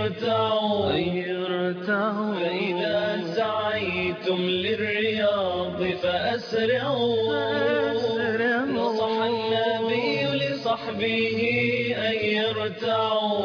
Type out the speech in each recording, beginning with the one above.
ارتعوا فإذا سعيتم للرياض فأسرعوا نصح النبي لصحبه أن يرتعوا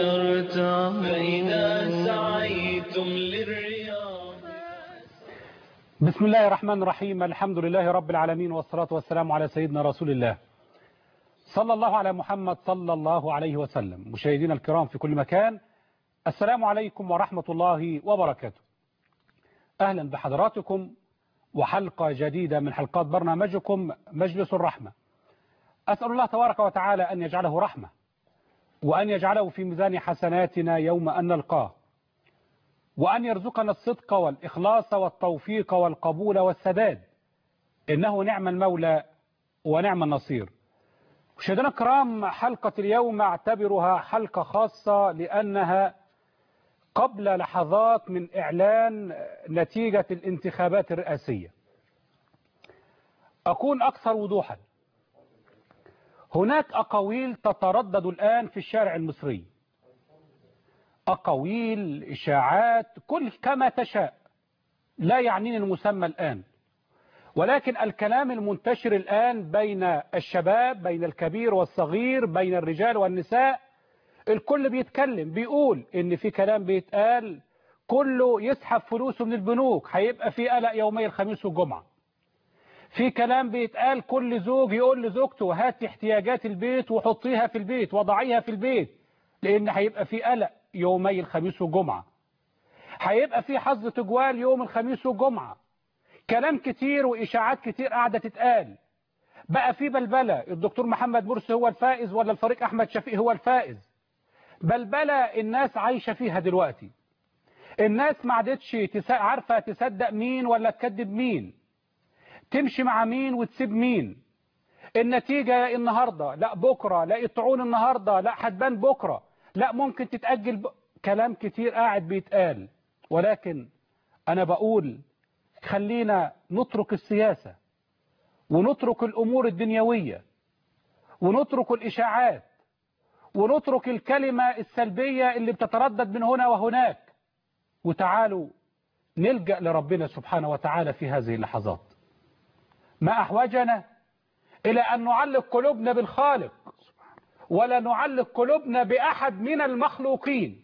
فإذا سعيتم للرياض. بسم الله الرحمن الرحيم. الحمد لله رب العالمين، والصلاة والسلام على سيدنا رسول الله صلى الله على محمد صلى الله عليه وسلم. مشاهدينا الكرام في كل مكان، السلام عليكم ورحمة الله وبركاته. أهلا بحضراتكم وحلقة جديدة من حلقات برنامجكم مجلس الرحمة. أسأل الله تبارك وتعالى أن يجعله رحمة، وأن يجعله في ميزان حسناتنا يوم أن نلقاه، وأن يرزقنا الصدق والإخلاص والتوفيق والقبول والسداد، إنه نعم المولى ونعم النصير. مشاهدينا الكرام، حلقة اليوم أعتبرها حلقة خاصة لأنها قبل لحظات من إعلان نتيجة الانتخابات الرئاسية. أكون أكثر وضوحا، هناك أقاويل تتردد الآن في الشارع المصري، أقاويل، إشاعات، كل كما تشاء، لا يعنيني المسمى الآن، ولكن الكلام المنتشر الآن بين الشباب، بين الكبير والصغير، بين الرجال والنساء، الكل بيتكلم، بيقول إن في كلام بيتقال كله يسحب فلوسه من البنوك، هيبقى في قلق يومي الخميس والجمعة. في كلام بيتقال كل زوج يقول لزوجته هاتي احتياجات البيت وحطيها في البيت وضعيها في البيت، لأن هيبقى في قلق يومي الخميس والجمعة، هيبقى في حظ تجوال يوم الخميس والجمعة. كلام كتير وإشاعات كتير قاعدة تتقال. بقى في بلبلة، الدكتور محمد مرسي هو الفائز ولا الفريق أحمد شفيق هو الفائز. بلبلة الناس عايشة فيها دلوقتي. الناس ما عادتش عارفة تصدق مين ولا تكذب مين، تمشي مع مين وتسيب مين. النتيجة النهاردة، لا بكرة، لا الطعون النهاردة، لا هتبان بكرة، لا ممكن تتأجل كلام كتير قاعد بيتقال. ولكن أنا بقول خلينا نترك السياسة، ونترك الأمور الدنيوية، ونترك الإشاعات، ونترك الكلمة السلبية اللي بتتردد من هنا وهناك، وتعالوا نلجأ لربنا سبحانه وتعالى في هذه اللحظات. ما أحوجنا إلى أن نعلق قلوبنا بالخالق، ولا نعلق قلوبنا بأحد من المخلوقين.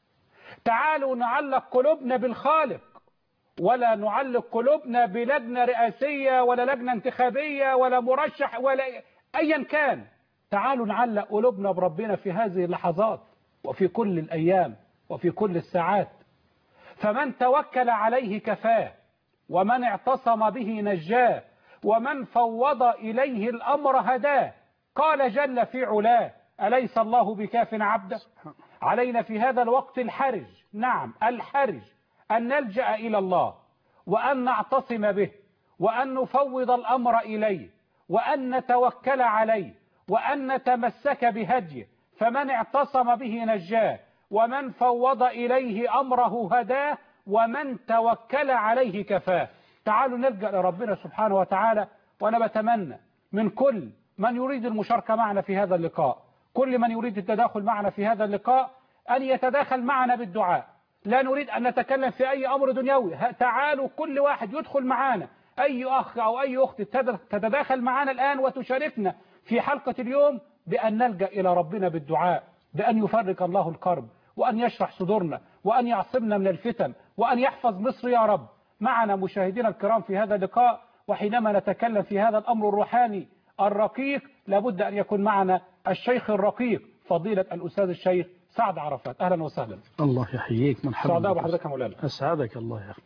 تعالوا نعلق قلوبنا بالخالق، ولا نعلق قلوبنا بلجنة رئاسية ولا لجنة انتخابية ولا مرشح ولا أيا كان. تعالوا نعلق قلوبنا بربنا في هذه اللحظات وفي كل الأيام وفي كل الساعات. فمن توكل عليه كفاه، ومن اعتصم به نجاه، ومن فوض إليه الأمر هداه. قال جل في علاه: أليس الله بكاف عبده؟ علينا في هذا الوقت الحرج، نعم الحرج، أن نلجأ إلى الله، وأن نعتصم به، وأن نفوض الأمر إليه، وأن نتوكل عليه، وأن نتمسك بهديه. فمن اعتصم به نجاه، ومن فوض إليه أمره هداه، ومن توكل عليه كفاه. تعالوا نلجأ لربنا سبحانه وتعالى. وأنا بتمنى من كل من يريد المشاركة معنا في هذا اللقاء، كل من يريد التداخل معنا في هذا اللقاء، أن يتداخل معنا بالدعاء. لا نريد أن نتكلم في أي أمر دنيوي. تعالوا كل واحد يدخل معنا، أي أخ أو أي أخت تتداخل معنا الآن وتشاركنا في حلقة اليوم، بأن نلجأ إلى ربنا بالدعاء، بأن يفرق الله الكرب، وأن يشرح صدورنا، وأن يعصمنا من الفتن، وأن يحفظ مصر يا رب. معنا مشاهدينا الكرام في هذا اللقاء، وحينما نتكلم في هذا الأمر الروحاني الرقيق لابد أن يكون معنا الشيخ الرقيق فضيلة الأستاذ الشيخ سعد عرفات. أهلا وسهلا. الله يحييك، مرحبا. سعداء بحضرتك يا مولانا. أسعدك الله يا أخي.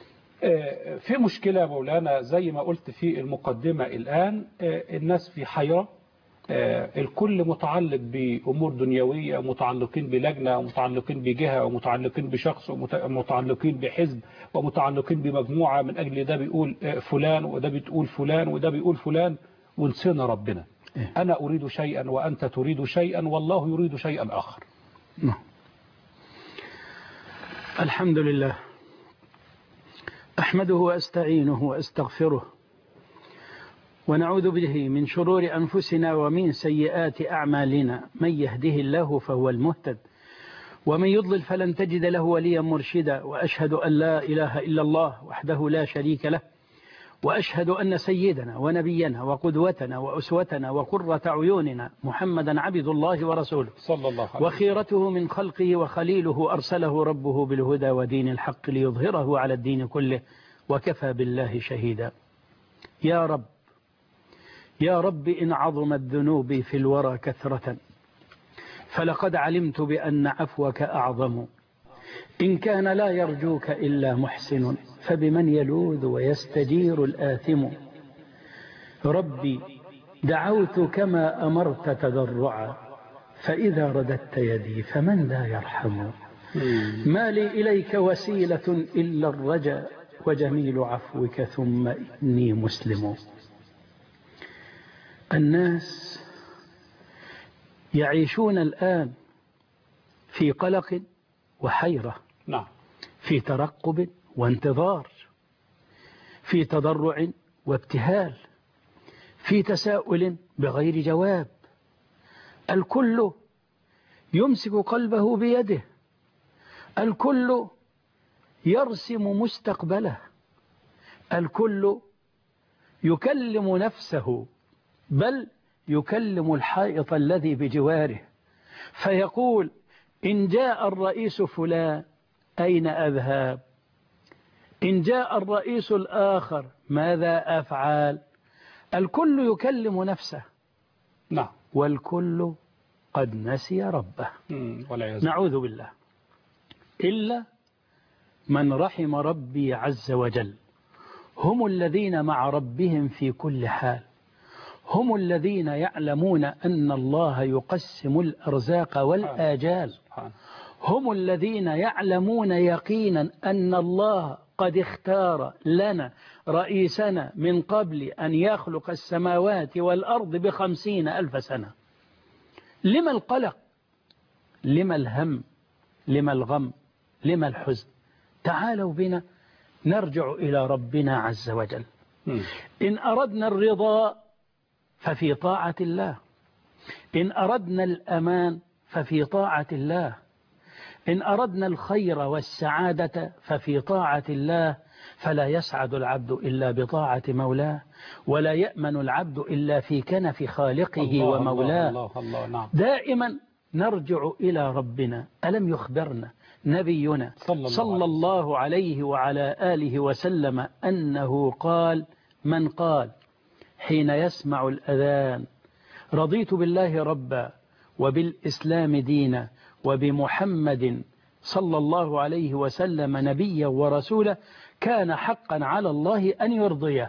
في مشكلة يا مولانا زي ما قلت في المقدمة الآن، الناس في حيرة، الكل متعلق بأمور دنيوية، متعلقين بلجنة، ومتعلقين بجهة، ومتعلقين بشخص، ومتعلقين بحزب، ومتعلقين بمجموعة، من أجل ده بيقول فلان، وده بتقول فلان، وده بيقول فلان، ونسينا ربنا. أنا أريد شيئا وأنت تريد شيئا، والله يريد شيئا آخر. الحمد لله، أحمده وأستعينه وأستغفره، ونعوذ به من شرور أنفسنا ومن سيئات أعمالنا. من يهده الله فهو المهتد، ومن يضلل فلن تجد له وليا مرشدا، وأشهد أن لا إله إلا الله وحده لا شريك له، وأشهد أن سيدنا ونبينا وقدوتنا وأسوتنا وقرة عيوننا محمدا عبد الله ورسوله صلى الله عليه وسلم، وخيرته من خلقه وخليله، أرسله ربه بالهدى ودين الحق ليظهره على الدين كله، وكفى بالله شهيدا. يا رب يا رب، إن عظمت ذنوبي في الورى كثرة فلقد علمت بأن عفوك أعظم. إن كان لا يرجوك إلا محسن فبمن يلوذ ويستجير الآثم. ربي دعوت كما أمرت تضرعا، فإذا رددت يدي فمن لا يرحم. ما لي إليك وسيلة إلا الرجا، وجميل عفوك ثم إني مسلم. الناس يعيشون الآن في قلق وحيرة، نعم، في ترقب وانتظار، في تضرع وابتهال، في تساؤل بغير جواب. الكل يمسك قلبه بيده، الكل يرسم مستقبله، الكل يكلم نفسه، بل يكلم الحائط الذي بجواره، فيقول: إن جاء الرئيس فلان أين أذهب؟ إن جاء الرئيس الآخر ماذا أفعل؟ الكل يكلم نفسه، نعم، والكل قد نسي ربه. نعوذ بالله. إلا من رحم ربي عز وجل، هم الذين مع ربهم في كل حال، هم الذين يعلمون أن الله يقسم الأرزاق والآجال، هم الذين يعلمون يقينا أن الله قد اختار لنا رئيسنا من قبل أن يخلق السماوات والأرض ب50,000 سنة. لما القلق؟ لما الهم؟ لما الغم؟ لما الحزن؟ تعالوا بنا نرجع إلى ربنا عز وجل. إن أردنا الرضا ففي طاعة الله، إن أردنا الأمان ففي طاعة الله، إن أردنا الخير والسعادة ففي طاعة الله. فلا يسعد العبد إلا بطاعة مولاه، ولا يأمن العبد إلا في كنف خالقه الله ومولاه. الله الله نعم. دائما نرجع إلى ربنا. ألم يخبرنا نبينا صلى الله عليه وعلى آله وسلم أنه قال: من قال حين يسمع الأذان: رضيت بالله ربا وبالإسلام دينا وبمحمد صلى الله عليه وسلم نبيا ورسولا، كان حقا على الله أن يرضيه.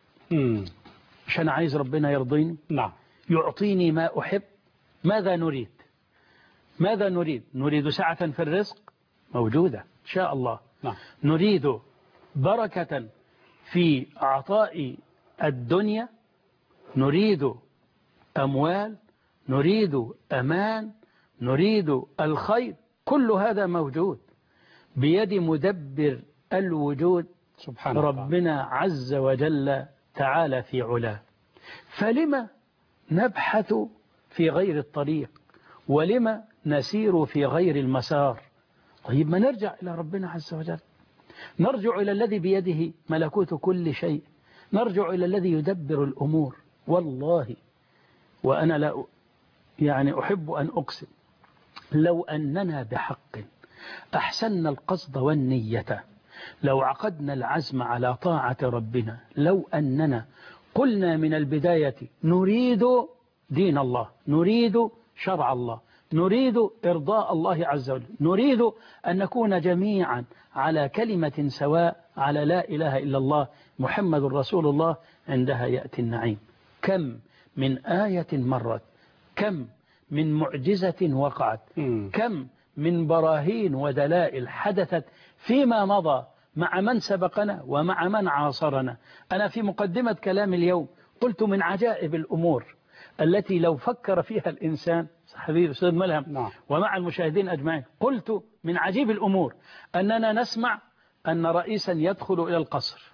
مش أنا عايز ربنا يرضيني؟ نعم. يعطيني ما أحب. ماذا نريد؟ ماذا نريد؟ نريد سعة في الرزق، موجودة إن شاء الله. نعم. نريد بركة في عطاء الدنيا، نريد أموال، نريد أمان، نريد الخير، كل هذا موجود بيد مدبر الوجود سبحانه ربنا عز وجل تعالى في علاه. فلما نبحث في غير الطريق؟ ولما نسير في غير المسار؟ طيب ما نرجع إلى ربنا عز وجل، نرجع إلى الذي بيده ملكوت كل شيء، نرجع إلى الذي يدبر الأمور. والله وأنا لا أحب أن أقسم، لو أننا بحق أحسننا القصد والنية، لو عقدنا العزم على طاعة ربنا، لو أننا قلنا من البداية نريد دين الله، نريد شرع الله، نريد إرضاء الله عز وجل، نريد أن نكون جميعا على كلمة سواء، على لا إله إلا الله محمد رسول الله، عندها يأتي النعيم. كم من آية مرت، كم من معجزة وقعت، كم من براهين ودلائل حدثت فيما مضى مع من سبقنا ومع من عاصرنا. أنا في مقدمة كلام اليوم قلت من عجائب الأمور التي لو فكر فيها الإنسان، حبيبي أستاذ ملهم ومع المشاهدين أجمعين، قلت من عجيب الأمور أننا نسمع أن رئيسا يدخل إلى القصر،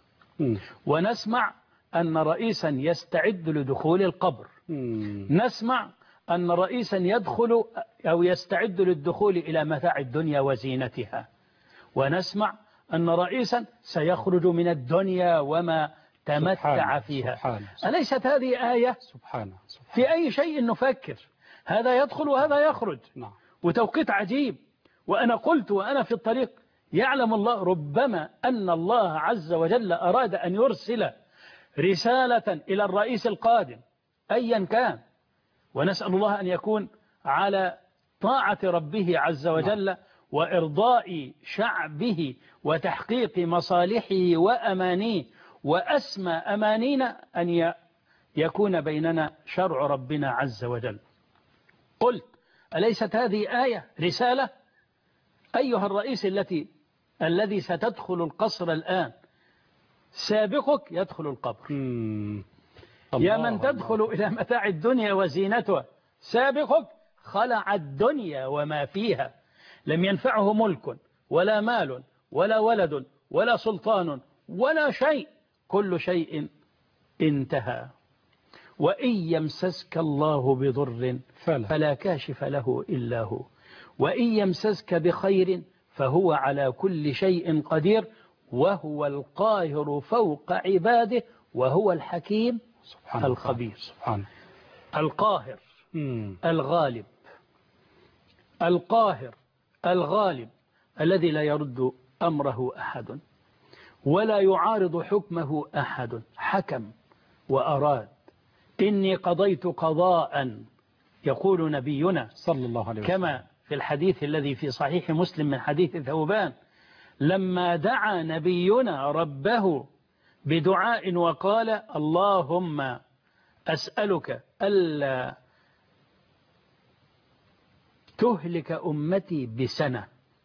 ونسمع أن رئيسا يستعد لدخول القبر، نسمع أن رئيسا يدخل أو يستعد للدخول إلى متاع الدنيا وزينتها، ونسمع أن رئيسا سيخرج من الدنيا وما تمتع فيها. سبحانه. أليست هذه آية؟ سبحانه. في أي شيء نفكر؟ هذا يدخل وهذا يخرج. نعم. وتوقيت عجيب. وأنا قلت وأنا في الطريق يعلم الله ربما أن الله عز وجل أراد أن يرسل رسالة إلى الرئيس القادم أيا كان، ونسأل الله أن يكون على طاعة ربه عز وجل وإرضاء شعبه وتحقيق مصالحه وأمانيه، وأسمى أمانينا أن يكون بيننا شرع ربنا عز وجل. قلت أليست هذه آية رسالة؟ أيها الرئيس الذي ستدخل القصر الآن، سابقك يدخل القبر. يا من تدخل إلى متاع الدنيا وزينتها، سابقك خلع الدنيا وما فيها، لم ينفعه ملك ولا مال ولا ولد ولا سلطان ولا شيء، كل شيء انتهى. وإن يمسسك الله بضر فلا كاشف له إلا هو، وإن يمسسك بخير فهو على كل شيء قدير، وهو القاهر فوق عباده، وهو الحكيم الخبير. سبحانه. القاهر الغالب، القاهر الغالب الذي لا يرد أمره أحد ولا يعارض حكمه أحد. حكم وأراد. إني قضيت قضاء، يقول نبينا صلى الله عليه وسلم كما في الحديث الذي في صحيح مسلم من حديث ثوبان، لما دعا نبينا ربه بدعاء وقال اللهم أسألك ألا تهلك أمتي بسنة،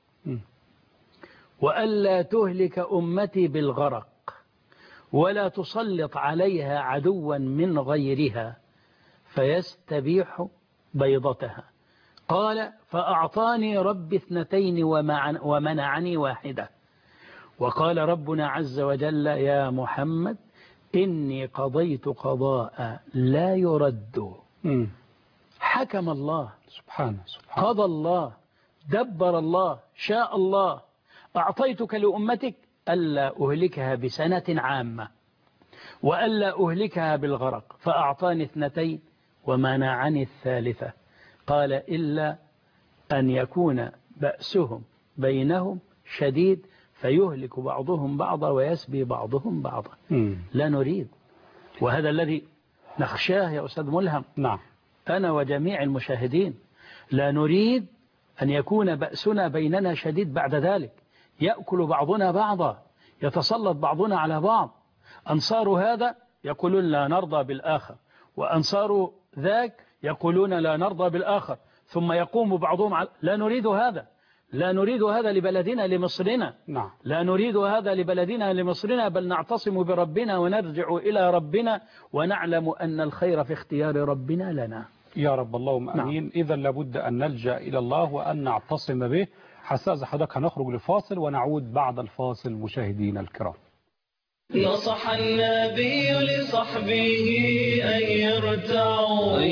وألا تهلك أمتي بالغرق، ولا تسلط عليها عدوا من غيرها فيستبيح بيضتها. قال فأعطاني ربي 2 ومنعني 1. وقال ربنا عز وجل يا محمد إني قضيت قضاء لا يرد. حكم الله سبحانه. قضى الله، دبر الله، شاء الله. أعطيتك لأمتك ألا أهلكها بسنة عامة، وألا أهلكها بالغرق، فأعطاني 2 ومنعني 3. قال إلا أن يكون بأسهم بينهم شديد فيهلك بعضهم بعضا ويسبي بعضهم بعضا. لا نريد، وهذا الذي نخشاه يا أستاذ ملهم. نعم. أنا وجميع المشاهدين لا نريد أن يكون بأسنا بيننا شديد بعد ذلك، يأكل بعضنا بعضا، يتسلط بعضنا على بعض. أنصار هذا يقولون لا نرضى بالآخر، وأنصار ذاك يقولون لا نرضى بالآخر، ثم يقوم بعضهم لا نريد هذا، لا نريد هذا لبلدنا لمصرنا. نعم. لا نريد هذا لبلدنا لمصرنا، بل نعتصم بربنا ونرجع إلى ربنا ونعلم أن الخير في اختيار ربنا لنا. يا رب اللهم أمين. نعم. إذا لابد أن نلجأ إلى الله وأن نعتصم به. حساز حضرتك هنخرج لفاصل ونعود بعد الفاصل مشاهدينا الكرام. نصح النبي لصحبه أن يرتعوا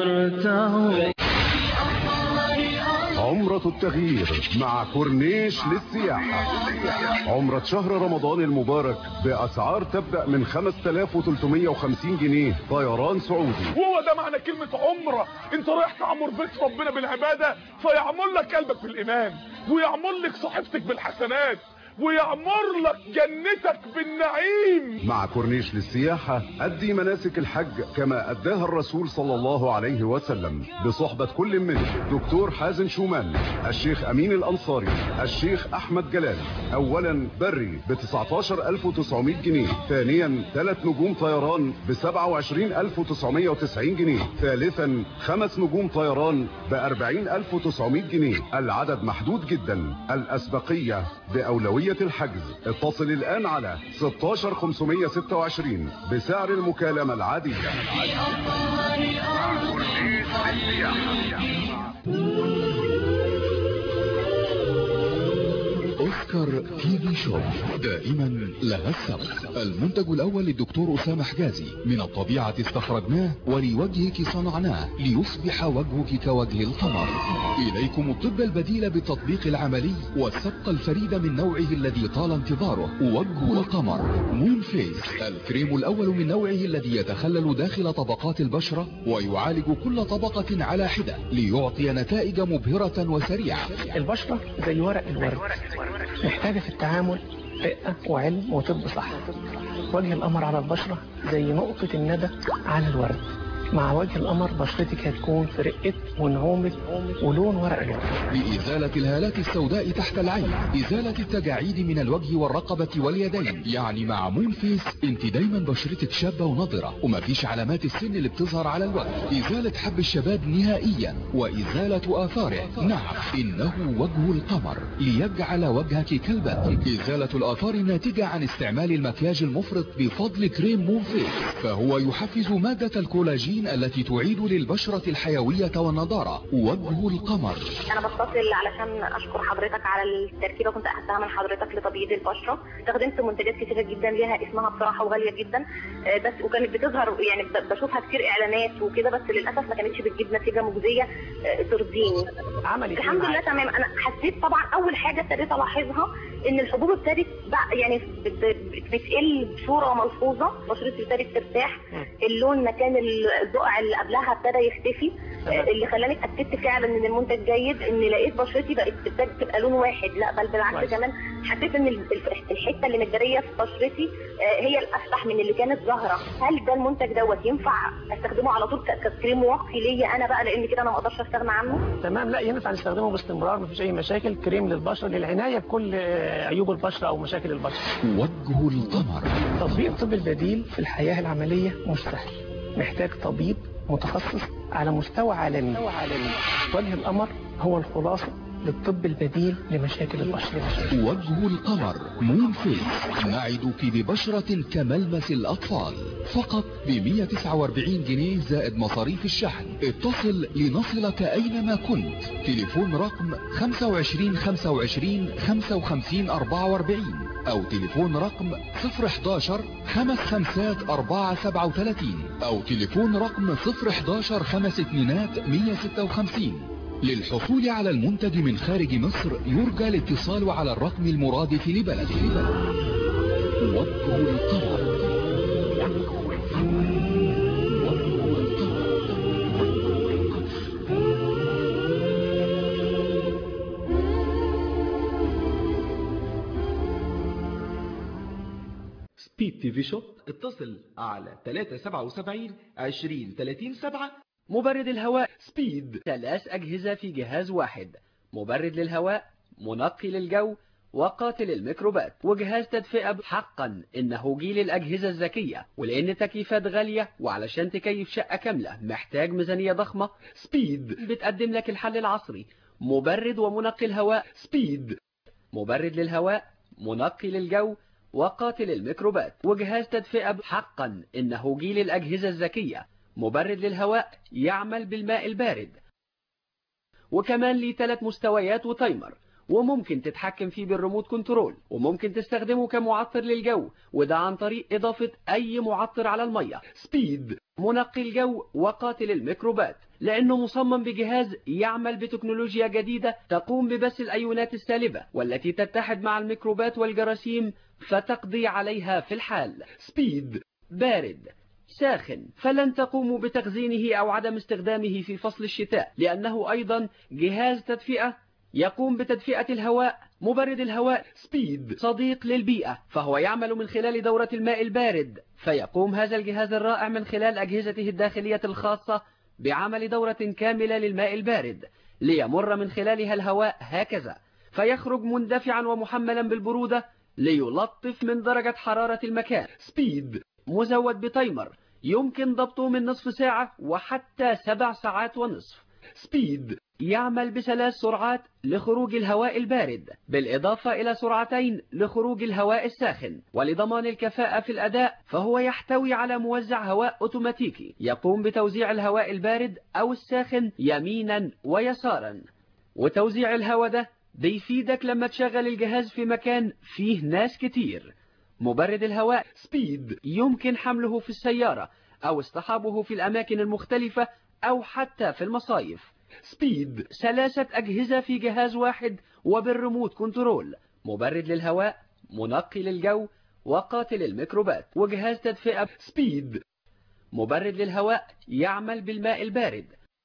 عمرة التغيير مع كورنيش للسياحة. عمرة شهر رمضان المبارك بأسعار تبدأ من 5350 جنيه طيران سعودي. وهو ده معنى كلمة عمرة، انت رايح تعمر بيت ربنا بالعبادة، فيعمر لك قلبك بالإيمان، ويعمر لك صحيفتك بالحسنات، ويعمر لك جنتك بالنعيم. مع كورنيش للسياحة أدي مناسك الحج كما أداها الرسول صلى الله عليه وسلم، بصحبة كل من دكتور حازم شومان، الشيخ أمين الأنصاري، الشيخ أحمد جلال. أولا بري ب 19900 جنيه، ثانيا 3 نجوم طيران ب 27990 جنيه، ثالثا 5 نجوم طيران ب 40900 جنيه. العدد محدود جدا، الأسبقية بأولوية الحجز. اتصل الآن على 16526 بسعر المكالمة العادية. سكر تي في شوب دائما لها السبق. المنتج الأول للدكتور أسامة حجازي، من الطبيعة استخرجناه ولوجهك صنعناه ليصبح وجهك كوجه القمر. إليكم الطب البديل بالتطبيق العملي والسبق الفريد من نوعه الذي طال انتظاره، وجه القمر مون فيس، الكريم الأول من نوعه الذي يتخلل داخل طبقات البشرة ويعالج كل طبقة على حدة ليعطي نتائج مبهرة وسريعة. البشرة زي ورق الورد، محتاجة في التعامل رقة وعلم وطب صح. وجه القمر على البشرة زي نقطة الندى على الورد. مع وجه القمر بشرتك هتكون في رقة ونعومة ولون ورق الورد. لإزالة الهالات السوداء تحت العين، إزالة التجاعيد من الوجه والرقبة واليدين. يعني مع مون فيس انت دايما بشرتك شابة ونضرة ومفيش علامات السن اللي بتظهر على الوجه. إزالة حب الشباب نهائيا وإزالة آثاره. نعم، إنه وجه القمر ليجعل وجهك كالبدر. إزالة الآثار الناتجة عن استعمال المكياج المفرط بفضل كريم مون فيس، فهو يحفز مادة الكولاجين التي تعيد للبشرة الحيوية والنضارة. وجه القمر. أنا بتصل علشان أشكر حضرتك على التركيبة، كنت أخذتها من حضرتك لتبييض البشرة. استخدمت منتجات كتيرة جدا ليها اسمها بصراحة وغالية جدا، بس وكانت بتظهر يعني بشوفها كتير إعلانات وكده، بس للأسف ما كانتش بتجيب نتيجة مجزية ترضيني. الحمد لله تمام. أنا حسيت طبعا أول حاجة ابتديت ألاحظها إن الحبوب ابتدت يعني بتقل بصورة ملحوظة، بشرتي ابتدت ترتاح، اللون مكان البقع اللي قبلها ابتدى يختفي، اللي خلاني اتاكدت فعلا ان المنتج جيد، ان لقيت بشرتي بقت تبقى لون واحد، لا بل بالعكس كمان حسيت ان الحته اللي متجريه في بشرتي هي الافتح من اللي كانت ظاهره. هل ده المنتج دوت ينفع استخدمه على طول ككريم واقي ليا انا بقى، لان كده انا ما اقدرش استغنى عنه؟ تمام، لا ينفع نستخدمه باستمرار، مفيش اي مشاكل. كريم للبشره للعنايه بكل عيوب البشره او مشاكل البشره. وجه القمر. تطبيق الطب البديل في الحياه العمليه مش سهل، محتاج طبيب متخصص على مستوى عالمي. وجه القمر هو الخلاصة للطب البديل لمشاكل البشرة. وجه القمر مون فيس، نعدك ببشرة كملمس الأطفال، فقط ب149 جنيه زائد مصاريف الشحن. اتصل لنصلك أينما كنت. تليفون رقم 25 25 55 44 أو تليفون رقم 011 55 437 أو تليفون رقم 011 52 156. للحصول على المنتج من خارج مصر يرجى الاتصال على الرقم المرادف لبلده. وجه القمر. سبيد تي في شوب، اتصل على 377 20 30 7. مبرد الهواء سبيد، 3 أجهزة في جهاز واحد، مبرد للهواء، منقي للجو، وقاتل الميكروبات، وجهاز تدفئة. حقا إنه جيل الأجهزة الذكية، ولأن التكييفات غالية وعلشان تكيف شقة كاملة محتاج ميزانية ضخمة، سبيد بتقدم لك الحل العصري. مبرد ومنقي الهواء سبيد، مبرد للهواء، منقي للجو، وقاتل الميكروبات، وجهاز تدفئة. حقا إنه جيل الأجهزة الذكية، مبرد للهواء يعمل بالماء البارد، وكمان ليه 3 مستويات وتايمر، وممكن تتحكم فيه بالريموت كنترول، وممكن تستخدمه كمعطر للجو، وده عن طريق إضافة أي معطر على المية. سبيد منقي الجو وقاتل الميكروبات، لأنه مصمم بجهاز يعمل بتكنولوجيا جديدة تقوم ببث الأيونات السالبة والتي تتحد مع الميكروبات والجراثيم فتقضي عليها في الحال. سبيد بارد ساخن، فلن تقوموا بتخزينه أو عدم استخدامه في فصل الشتاء، لأنه أيضا جهاز تدفئة يقوم بتدفئة الهواء. مبرد الهواء سبيد صديق للبيئة، فهو يعمل من خلال دورة الماء البارد، فيقوم هذا الجهاز الرائع من خلال أجهزته الداخلية الخاصة بعمل دورة كاملة للماء البارد، ليمر من خلالها الهواء هكذا، فيخرج مندفعا ومحملا بالبرودة ليلطف من درجة حرارة المكان. سبيد مزود بتايمر يمكن ضبطه من نصف ساعة وحتى 7 ساعات ونصف. سبيد يعمل ب3 سرعات لخروج الهواء البارد، بالإضافة إلى سرعتين لخروج الهواء الساخن. ولضمان الكفاءة في الأداء فهو يحتوي على موزع هواء أوتوماتيكي يقوم بتوزيع الهواء البارد أو الساخن يمينا ويسارا، وتوزيع الهواء ده بيفيدك لما تشغل الجهاز في مكان فيه ناس كتير. مبرد الهواء سبيد يمكن حمله في السيارة أو اصطحابه في الأماكن المختلفة أو حتى في المصايف. سبيد 3 أجهزة في جهاز واحد وبالريموت كنترول. مبرد للهواء، منقي للجو، وقاتل الميكروبات، وجهاز تدفئة سبيد. مبرد للهواء يعمل بالماء البارد،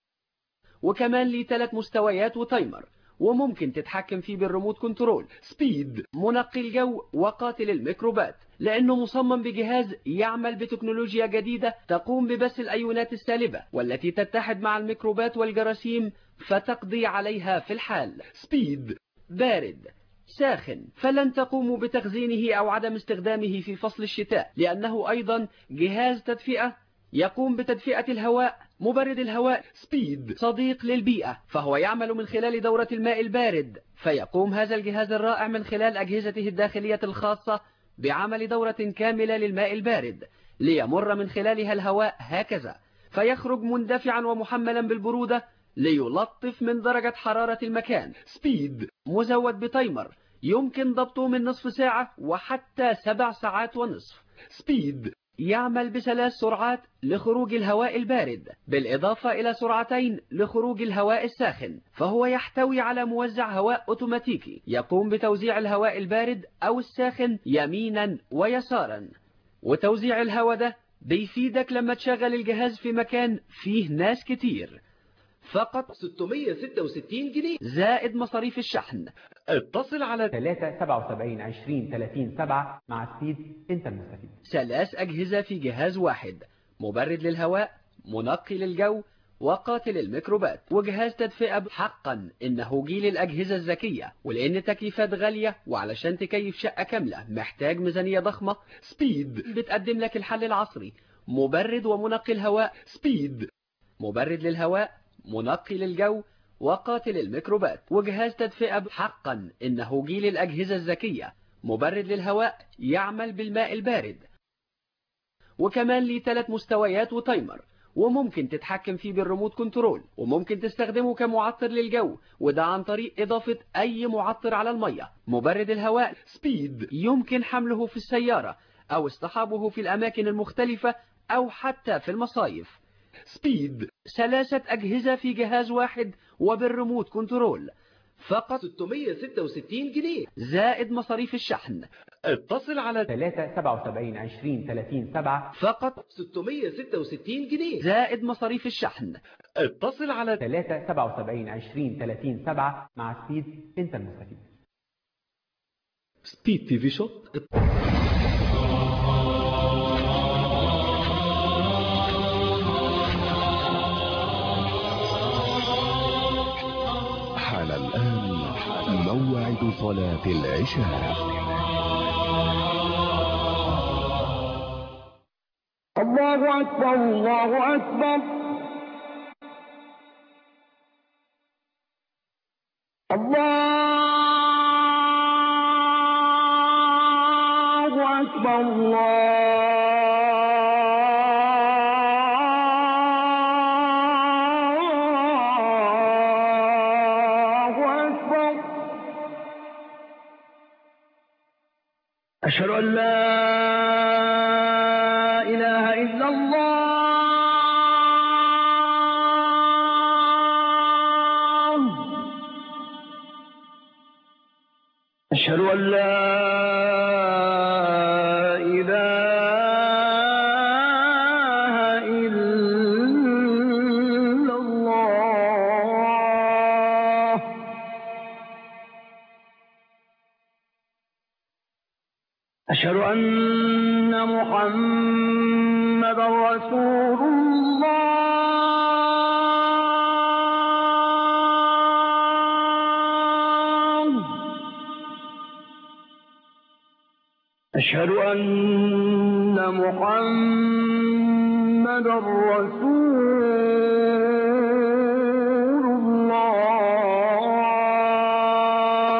وكمان ليه 3 مستويات وتايمر، وممكن تتحكم فيه بالريموت كنترول. سبيد منقي الجو وقاتل الميكروبات، لأنه مصمم بجهاز يعمل بتكنولوجيا جديدة تقوم ببث الأيونات السالبة والتي تتحد مع الميكروبات والجراثيم فتقضي عليها في الحال. سبيد بارد ساخن، فلن تقوموا بتخزينه أو عدم استخدامه في فصل الشتاء، لأنه أيضا جهاز تدفئة يقوم بتدفئة الهواء. مبرد الهواء سبيد صديق للبيئة، فهو يعمل من خلال دورة الماء البارد، فيقوم هذا الجهاز الرائع من خلال أجهزته الداخلية الخاصة بعمل دورة كاملة للماء البارد ليمر من خلالها الهواء هكذا، فيخرج مندفعا ومحملا بالبرودة ليلطف من درجة حرارة المكان. سبيد مزود بتايمر يمكن ضبطه من نصف ساعة وحتى 7 ساعات ونصف. سبيد يعمل ب3 سرعات لخروج الهواء البارد بالإضافة إلى 2 سرعات لخروج الهواء الساخن، فهو يحتوي على موزع هواء أوتوماتيكي يقوم بتوزيع الهواء البارد أو الساخن يمينا ويسارا. وتوزيع الهواء ده بيفيدك لما تشغل الجهاز في مكان فيه ناس كتير. فقط 666 جنيه زائد مصاريف الشحن. اتصل على 377 20 30 7 مع سبيد انت المستفيد. 3 أجهزة في جهاز واحد، مبرد للهواء، منقي للجو، وقاتل الميكروبات، وجهاز تدفئة. حقا إنه جيل الأجهزة الذكية، ولأن تكييفات غالية وعلشان تكيف شقة كاملة محتاج ميزانية ضخمة، سبيد بتقدم لك الحل العصري. مبرد ومنقي الهواء سبيد. مبرد للهواء، منقي للجو، وقاتل الميكروبات، وجهاز تدفئة. حقا إنه جيل الأجهزة الذكية. مبرد للهواء يعمل بالماء البارد، وكمان ليه 3 مستويات وتايمر، وممكن تتحكم فيه بالريموت كنترول، وممكن تستخدمه كمعطر للجو، وده عن طريق إضافة أي معطر على المية. مبرد الهواء سبيد يمكن حمله في السيارة أو اصطحابه في الأماكن المختلفة أو حتى في المصايف. سبيد 3 أجهزة في جهاز واحد وبالريموت كنترول. فقط 666 جنيه زائد مصاريف الشحن. اتصل على 377 20 30 7 فقط 666 جنيه زائد مصاريف الشحن. اتصل على 377 20 30 7 مع سبيد انت المستفيد. سبيد تي في شوب. حان الآن موعد صلاة العشاء. الله أكبر الله أكبر الله أكبر الله أكبر. أشهد أن لا إله إلا الله. أشهد أن لا إله إلا الله. أشهد أن محمدا رسول الله. أشهد أن محمدا رسول الله.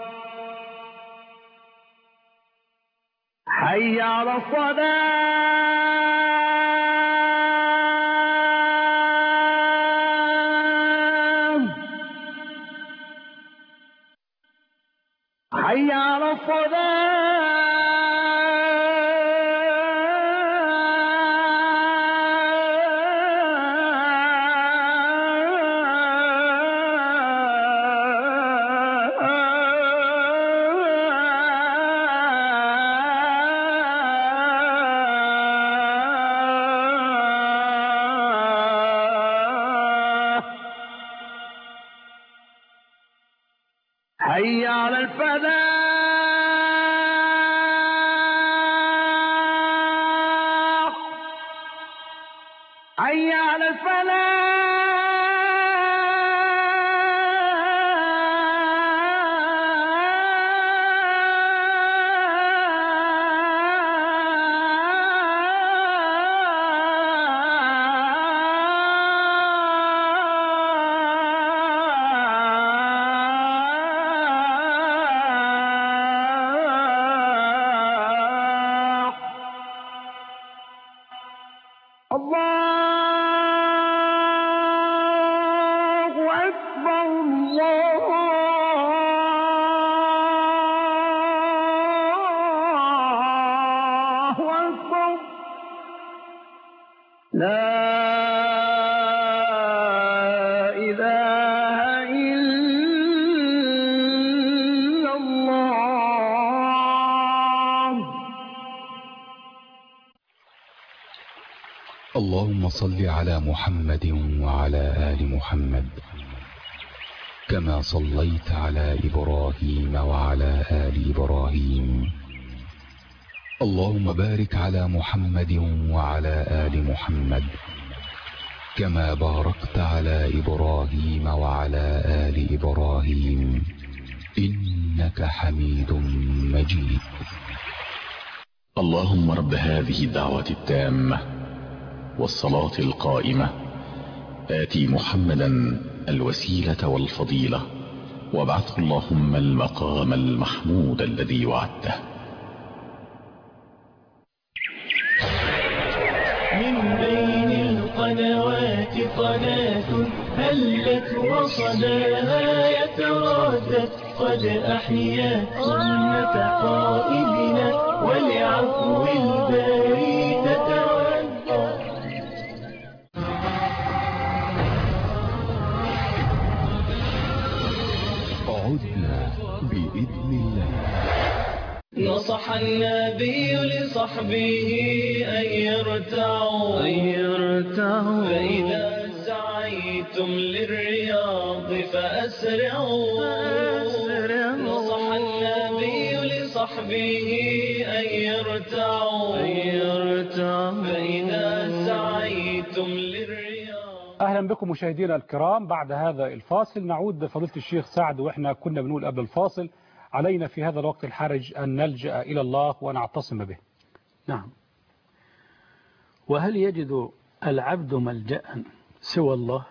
حي على الصلاة. حي على حي على الفلاح حي على اللهم صل على محمد وعلى آل محمد كما صليت على إبراهيم وعلى آل إبراهيم. اللهم بارك على محمد وعلى آل محمد كما باركت على إبراهيم وعلى آل إبراهيم إنك حميد مجيد. اللهم رب هذه الدعوة التامة والصلاة القائمة آتي محمدا الوسيلة والفضيلة وابعثه اللهم المقام المحمود الذي وعدته. من بين القنوات قناة هلت وصداها يتردد قد أحيا سنة قائدنا ولعفو الباري تتودد. عدنا بإذن الله. نصح النبي لصحبه أن يرتعوا فإذا سعيتم للرياض فأسرعوا. نصح النبي لصحبه أن يرتعوا فإذا سعيتم للرياض. أهلا بكم مشاهدينا الكرام. بعد هذا الفاصل نعود بفضيلة الشيخ سعد، وإحنا كنا بنقول قبل الفاصل علينا في هذا الوقت الحرج أن نلجأ إلى الله ونعتصم به. نعم. وهل يجد العبد ملجأ سوى الله؟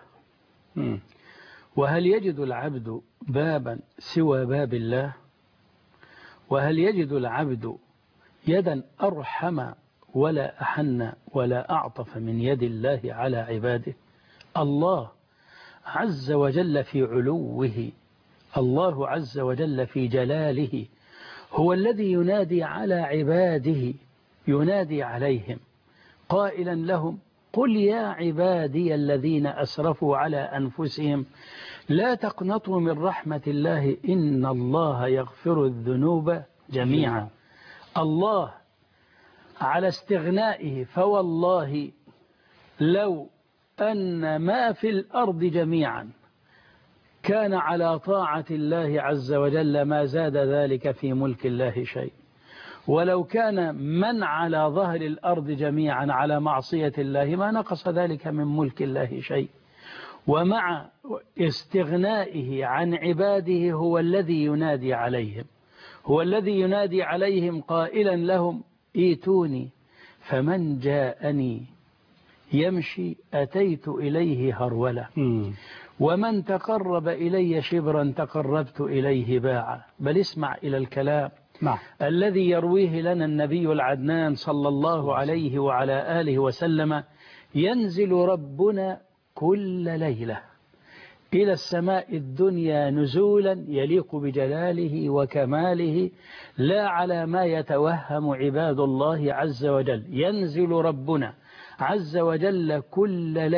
وهل يجد العبد بابا سوى باب الله؟ وهل يجد العبد يدا أرحم ولا أحن ولا أعطف من يد الله على عباده؟ الله عز وجل في علوه، الله عز وجل في جلاله هو الذي ينادي على عباده، ينادي عليهم قائلا لهم: قل يا عبادي الذين أسرفوا على أنفسهم لا تقنطوا من رحمة الله إن الله يغفر الذنوب جميعا. الله على استغنائه، فوالله لو أن ما في الأرض جميعا كان على طاعة الله عز وجل ما زاد ذلك في ملك الله شيء، ولو كان من على ظهر الأرض جميعا على معصية الله ما نقص ذلك من ملك الله شيء. ومع استغنائه عن عباده هو الذي ينادي عليهم، هو الذي ينادي عليهم قائلا لهم: ايتوني فمن جاءني يمشي أتيت إليه هرولة، ومن تقرب إلي شبرا تقربت إليه باعا. بل اسمع إلى الكلام الذي يرويه لنا النبي العدنان صلى الله عليه وعلى آله وسلم: ينزل ربنا كل ليلة إلى السماء الدنيا نزولا يليق بجلاله وكماله، لا على ما يتوهم عباد الله عز وجل. ينزل ربنا عز وجل كل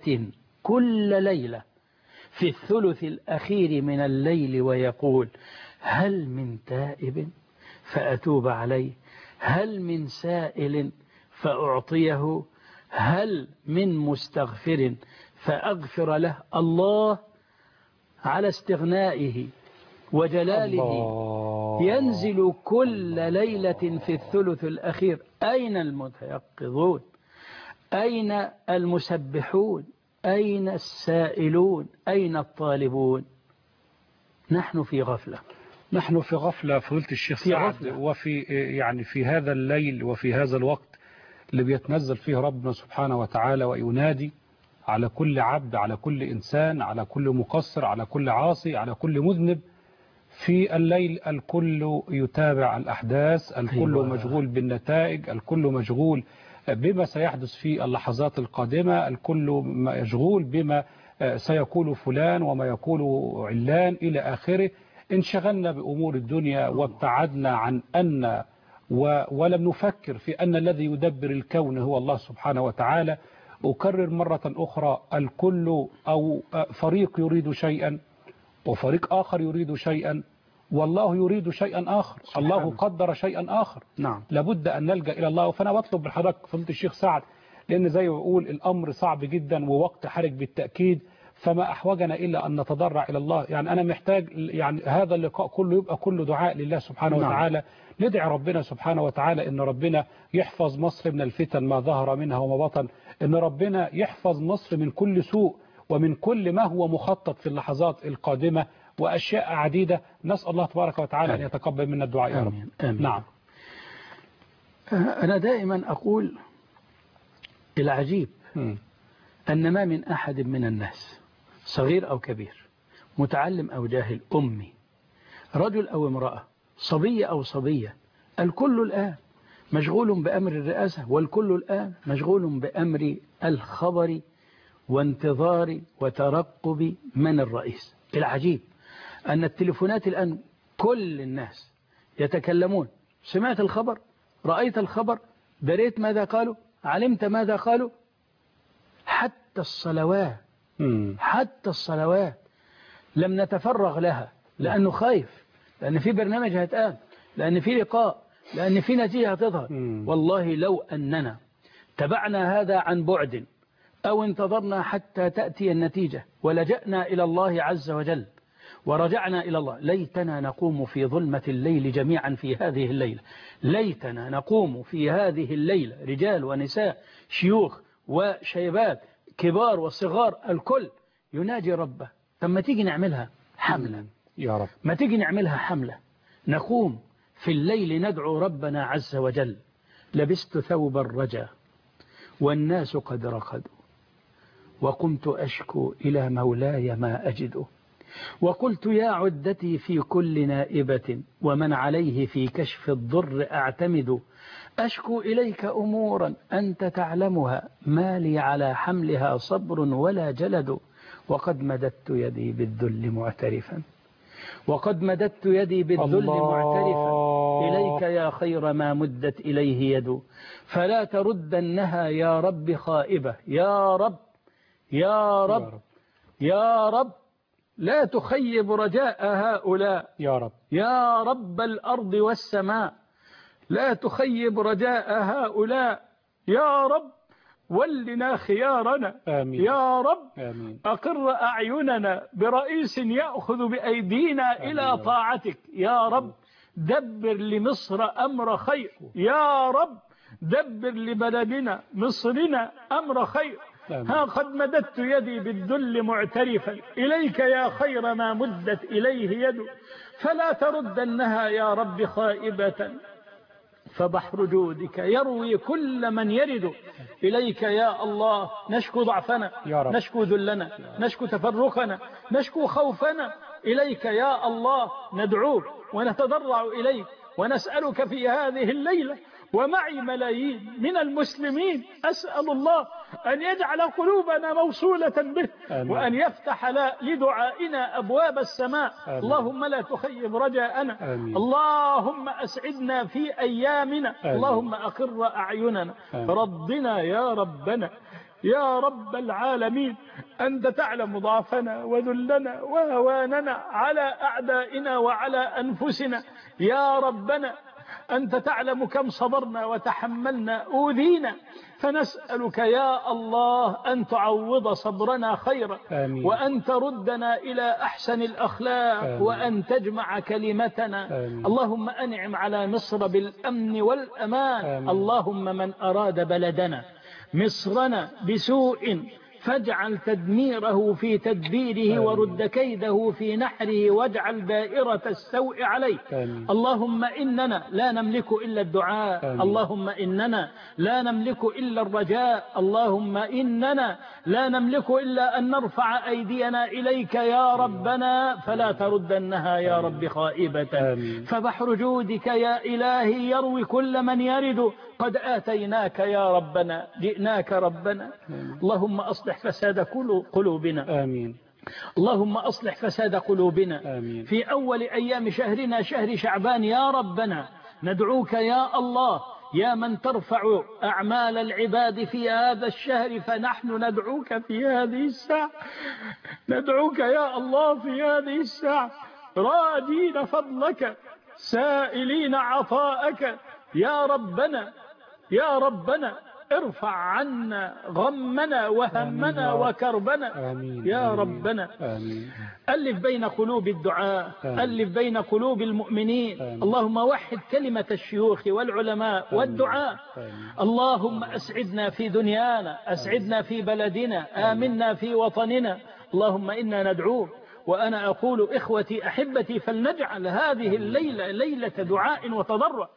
ليلة في الثلث الأخير من الليل ويقول: هل من تائب فأتوب عليه، هل من سائل فأعطيه، هل من مستغفر فأغفر له. الله على استغنائه وجلاله ينزل كل ليلة في الثلث الأخير. أين المتيقظون؟ أين المسبحون؟ أين السائلون؟ أين الطالبون؟ نحن في غفلة. نحن في غفلة فضيلة الشيخ سعد، وفي يعني في هذا الليل وفي هذا الوقت اللي بيتنزل فيه ربنا سبحانه وتعالى وينادي على كل عبد، على كل إنسان، على كل مقصر، على كل عاصي، على كل مذنب. في الليل الكل يتابع الأحداث، الكل مشغول بالنتائج، الكل مشغول بما سيحدث في اللحظات القادمة، الكل مشغول بما سيقول فلان وما يقول علان إلى آخره. انشغلنا بأمور الدنيا وابتعدنا عن أن ولم نفكر في أن الذي يدبر الكون هو الله سبحانه وتعالى. أكرر مرة أخرى، الكل أو فريق يريد شيئا وفريق آخر يريد شيئا، والله يريد شيئا آخر. الله قدر شيئا آخر. نعم. لابد أن نلجأ إلى الله. فأنا بطلب من حضرتك فضيلة الشيخ سعد، لأن زي ما بقول الأمر صعب جدا ووقت حرج بالتأكيد، فما أحوجنا إلا أن نتضرع إلى الله. يعني أنا محتاج يعني هذا اللقاء كله يبقى كله دعاء لله سبحانه وتعالى. ندعي ربنا سبحانه وتعالى إن ربنا يحفظ مصر من الفتن ما ظهر منها وما بطن، إن ربنا يحفظ مصر من كل سوء ومن كل ما هو مخطط في اللحظات القادمة وأشياء عديدة. نسأل الله تبارك وتعالى أن يتقبل منا الدعاء يا رب. آمين. نعم. أنا دائما أقول العجيب أن ما من أحد من الناس صغير أو كبير، متعلم أو جاهل، أمي، رجل أو امرأة، صبية أو صبية، الكل الآن مشغول بأمر الرئاسة، والكل الآن مشغول بأمر الخبر وانتظار وترقب من الرئيس. العجيب أن التليفونات الآن كل الناس يتكلمون: سمعت الخبر؟ رأيت الخبر؟ دريت ماذا قالوا؟ علمت ماذا قالوا؟ حتى الصلوات لم نتفرغ لها، لأنه خايف، لأن في برنامج هيتقام، لأن في لقاء، لأن في نتيجة هتظهر. والله لو أننا تبعنا هذا عن بعد أو انتظرنا حتى تأتي النتيجة ولجأنا إلى الله عز وجل ورجعنا إلى الله، ليتنا نقوم في ظلمة الليل جميعا في هذه الليلة. ليتنا نقوم في هذه الليلة، رجال ونساء، شيوخ وشيبات، كبار وصغار، الكل يناجي ربه. ثم تيجي نعملها حملة يا رب، ما تيجي نعملها حملة، نقوم في الليل ندعو ربنا عز وجل: لبست ثوب الرجا والناس قد رقدوا، وقمت أشكو إلى مولاي ما أجده، وقلت يا عدتي في كل نائبة ومن عليه في كشف الضر أعتمد، أشكو إليك أمورا أنت تعلمها، ما لي على حملها صبر ولا جلد، وقد مددت يدي بالذل معترفا، وقد مددت يدي بالذل معترفا إليك يا خير ما مدت إليه يد، فلا تردنها يا رب خائبة، يا رب يا رب يا رب، لا تخيب رجاء هؤلاء يا رب، يا رب الأرض والسماء، لا تخيب رجاء هؤلاء، يا رب ولنا خيارنا. آمين. يا رب آمين. أقر أعيننا برئيس يأخذ بأيدينا آمين. إلى طاعتك. يا رب دبر لمصر أمر خير. يا رب دبر لبلدنا مصرنا أمر خير. ها قد مددت يدي بالذل معترفا إليك يا خير ما مدت إليه يد، فلا تردنها يا رب خائبة، فبحر جودك يروي كل من يرد إليك يا الله. نشكو ضعفنا، نشكو ذلنا، نشكو تفرقنا، نشكو خوفنا إليك يا الله، ندعوك ونتضرع إليك ونسألك في هذه الليلة ومعي ملايين من المسلمين أسأل الله أن يجعل قلوبنا موصولة به وأن يفتح لدعائنا أبواب السماء. اللهم لا تخيب رجاءنا. اللهم أسعدنا في أيامنا. اللهم أقر أعيننا. ربنا يا ربنا يا رب العالمين، أنت تعلم ضعفنا وذلنا وهواننا على أعدائنا وعلى أنفسنا. يا ربنا أنت تعلم كم صبرنا وتحملنا أوذينا، فنسألك يا الله أن تعوض صبرنا خيرا، وأن تردنا إلى أحسن الأخلاق، وأن تجمع كلمتنا. اللهم أنعم على مصر بالأمن والأمان. اللهم من أراد بلدنا مصرنا بسوء فاجعل تدميره في تدبيره ورد كيده في نحره واجعل دائرة السوء عليه. اللهم إننا لا نملك إلا الدعاء. اللهم إننا لا نملك إلا الرجاء. اللهم إننا لا نملك إلا أن نرفع أيدينا إليك يا ربنا فلا تردنها يا رب خائبة. فبحر جودك يا إلهي يروي كل من يرد. قد آتيناك يا ربنا جئناك ربنا. اللهم أصلح فساد قلوبنا. آمين. اللهم أصلح فساد قلوبنا. آمين. في أول أيام شهرنا شهر شعبان يا ربنا ندعوك يا الله يا من ترفع أعمال العباد في هذا الشهر، فنحن ندعوك في هذه الساعة. ندعوك يا الله في هذه الساعة راجين فضلك سائلين عطاءك. يا ربنا يا ربنا ارفع عنا غمنا وهمنا وكربنا. آمين. يا ربنا آمين. ألف بين قلوب الدعاء. ألف بين قلوب المؤمنين. اللهم وحد كلمة الشيوخ والعلماء والدعاء. اللهم أسعدنا في دنيانا، أسعدنا في بلدنا، آمنا في وطننا. اللهم إنا ندعوك. وأنا أقول إخوتي أحبتي فلنجعل هذه الليلة ليلة دعاء وتضرع.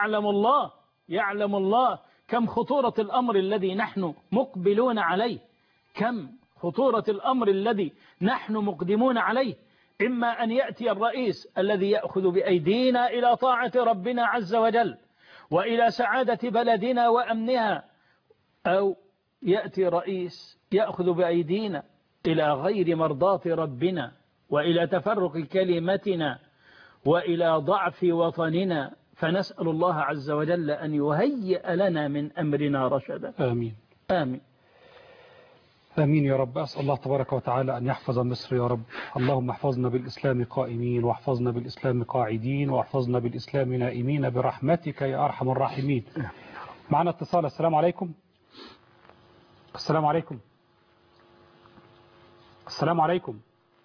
يعلم الله كم خطورة الأمر الذي نحن مقبلون عليه، كم خطورة الأمر الذي نحن مقدمون عليه. إما أن يأتي الرئيس الذي يأخذ بأيدينا إلى طاعة ربنا عز وجل وإلى سعادة بلدنا وأمنها، أو يأتي رئيس يأخذ بأيدينا إلى غير مرضاة ربنا وإلى تفرق كلمتنا وإلى ضعف وطننا. فنسأل الله عز وجل أن يهيئ لنا من أمرنا رشدا. آمين. آمين. آمين يا رب. أسأل الله تبارك وتعالى أن يحفظ مصر يا رب. اللهم احفظنا بالإسلام قائمين، واحفظنا بالإسلام قاعدين، واحفظنا بالإسلام نائمين برحمتك يا أرحم الراحمين. معنا اتصال. السلام عليكم. السلام عليكم. السلام عليكم.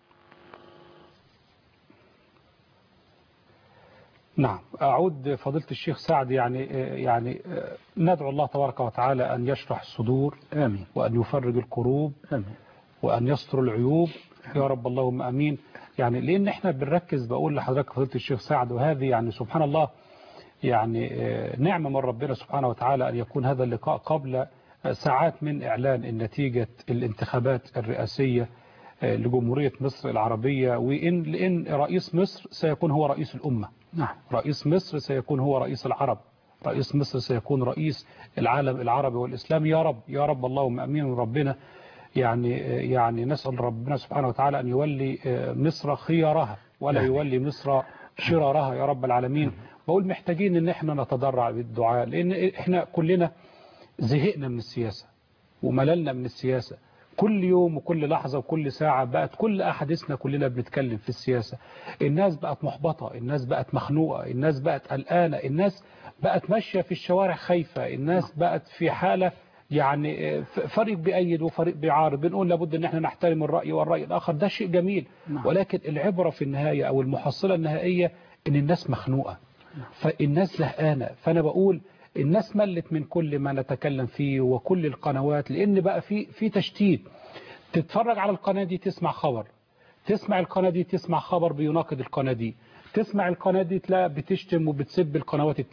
نعم، أعود فضيلة الشيخ سعد. يعني ندعو الله تبارك وتعالى أن يشرح الصدور. آمين. وأن يفرج الكروب. آمين. وأن يستر العيوب يا رب. اللهم أمين. يعني لأن احنا بنركز، بقول لحضرتك فضيلة الشيخ سعد، وهذه يعني سبحان الله يعني نعمة من ربنا سبحانه وتعالى أن يكون هذا اللقاء قبل ساعات من إعلان النتيجة الانتخابات الرئاسية لجمهورية مصر العربية، لأن رئيس مصر سيكون هو رئيس الأمة. نعم. رئيس مصر سيكون هو رئيس العرب. رئيس مصر سيكون رئيس العالم العربي والإسلام يا رب يا رب. اللهم أمين. ربنا يعني نسأل ربنا سبحانه وتعالى أن يولي مصر خيارها ولا يولي مصر شرارها يا رب العالمين. بقول محتاجين ان احنا نتضرع بالدعاء، لان احنا كلنا زهقنا من السياسة ومللنا من السياسة. كل يوم وكل لحظة وكل ساعة بقت كل أحاديثنا كلنا بنتكلم في السياسة. الناس بقت محبطة، الناس بقت مخنوقة، الناس بقت قلقانة، الناس بقت ماشية في الشوارع خايفة، الناس بقت في حالة يعني فريق بيأيد وفريق بيعارض. بنقول لابد ان احنا نحترم الرأي والرأي الآخر، ده شيء جميل، ولكن العبرة في النهاية أو المحصلة النهائية ان الناس مخنوقة، فالناس زهقانة. فأنا بقول الناس ملت من كل ما نتكلم فيه وكل القنوات، لأن بقى في تشتيت. تتفرج على القناة دي تسمع خبر، تسمع القناة دي تسمع خبر بيناقض القناة دي، تسمع القناة دي تلاقي بتشتم وبتسب القنوات التانية.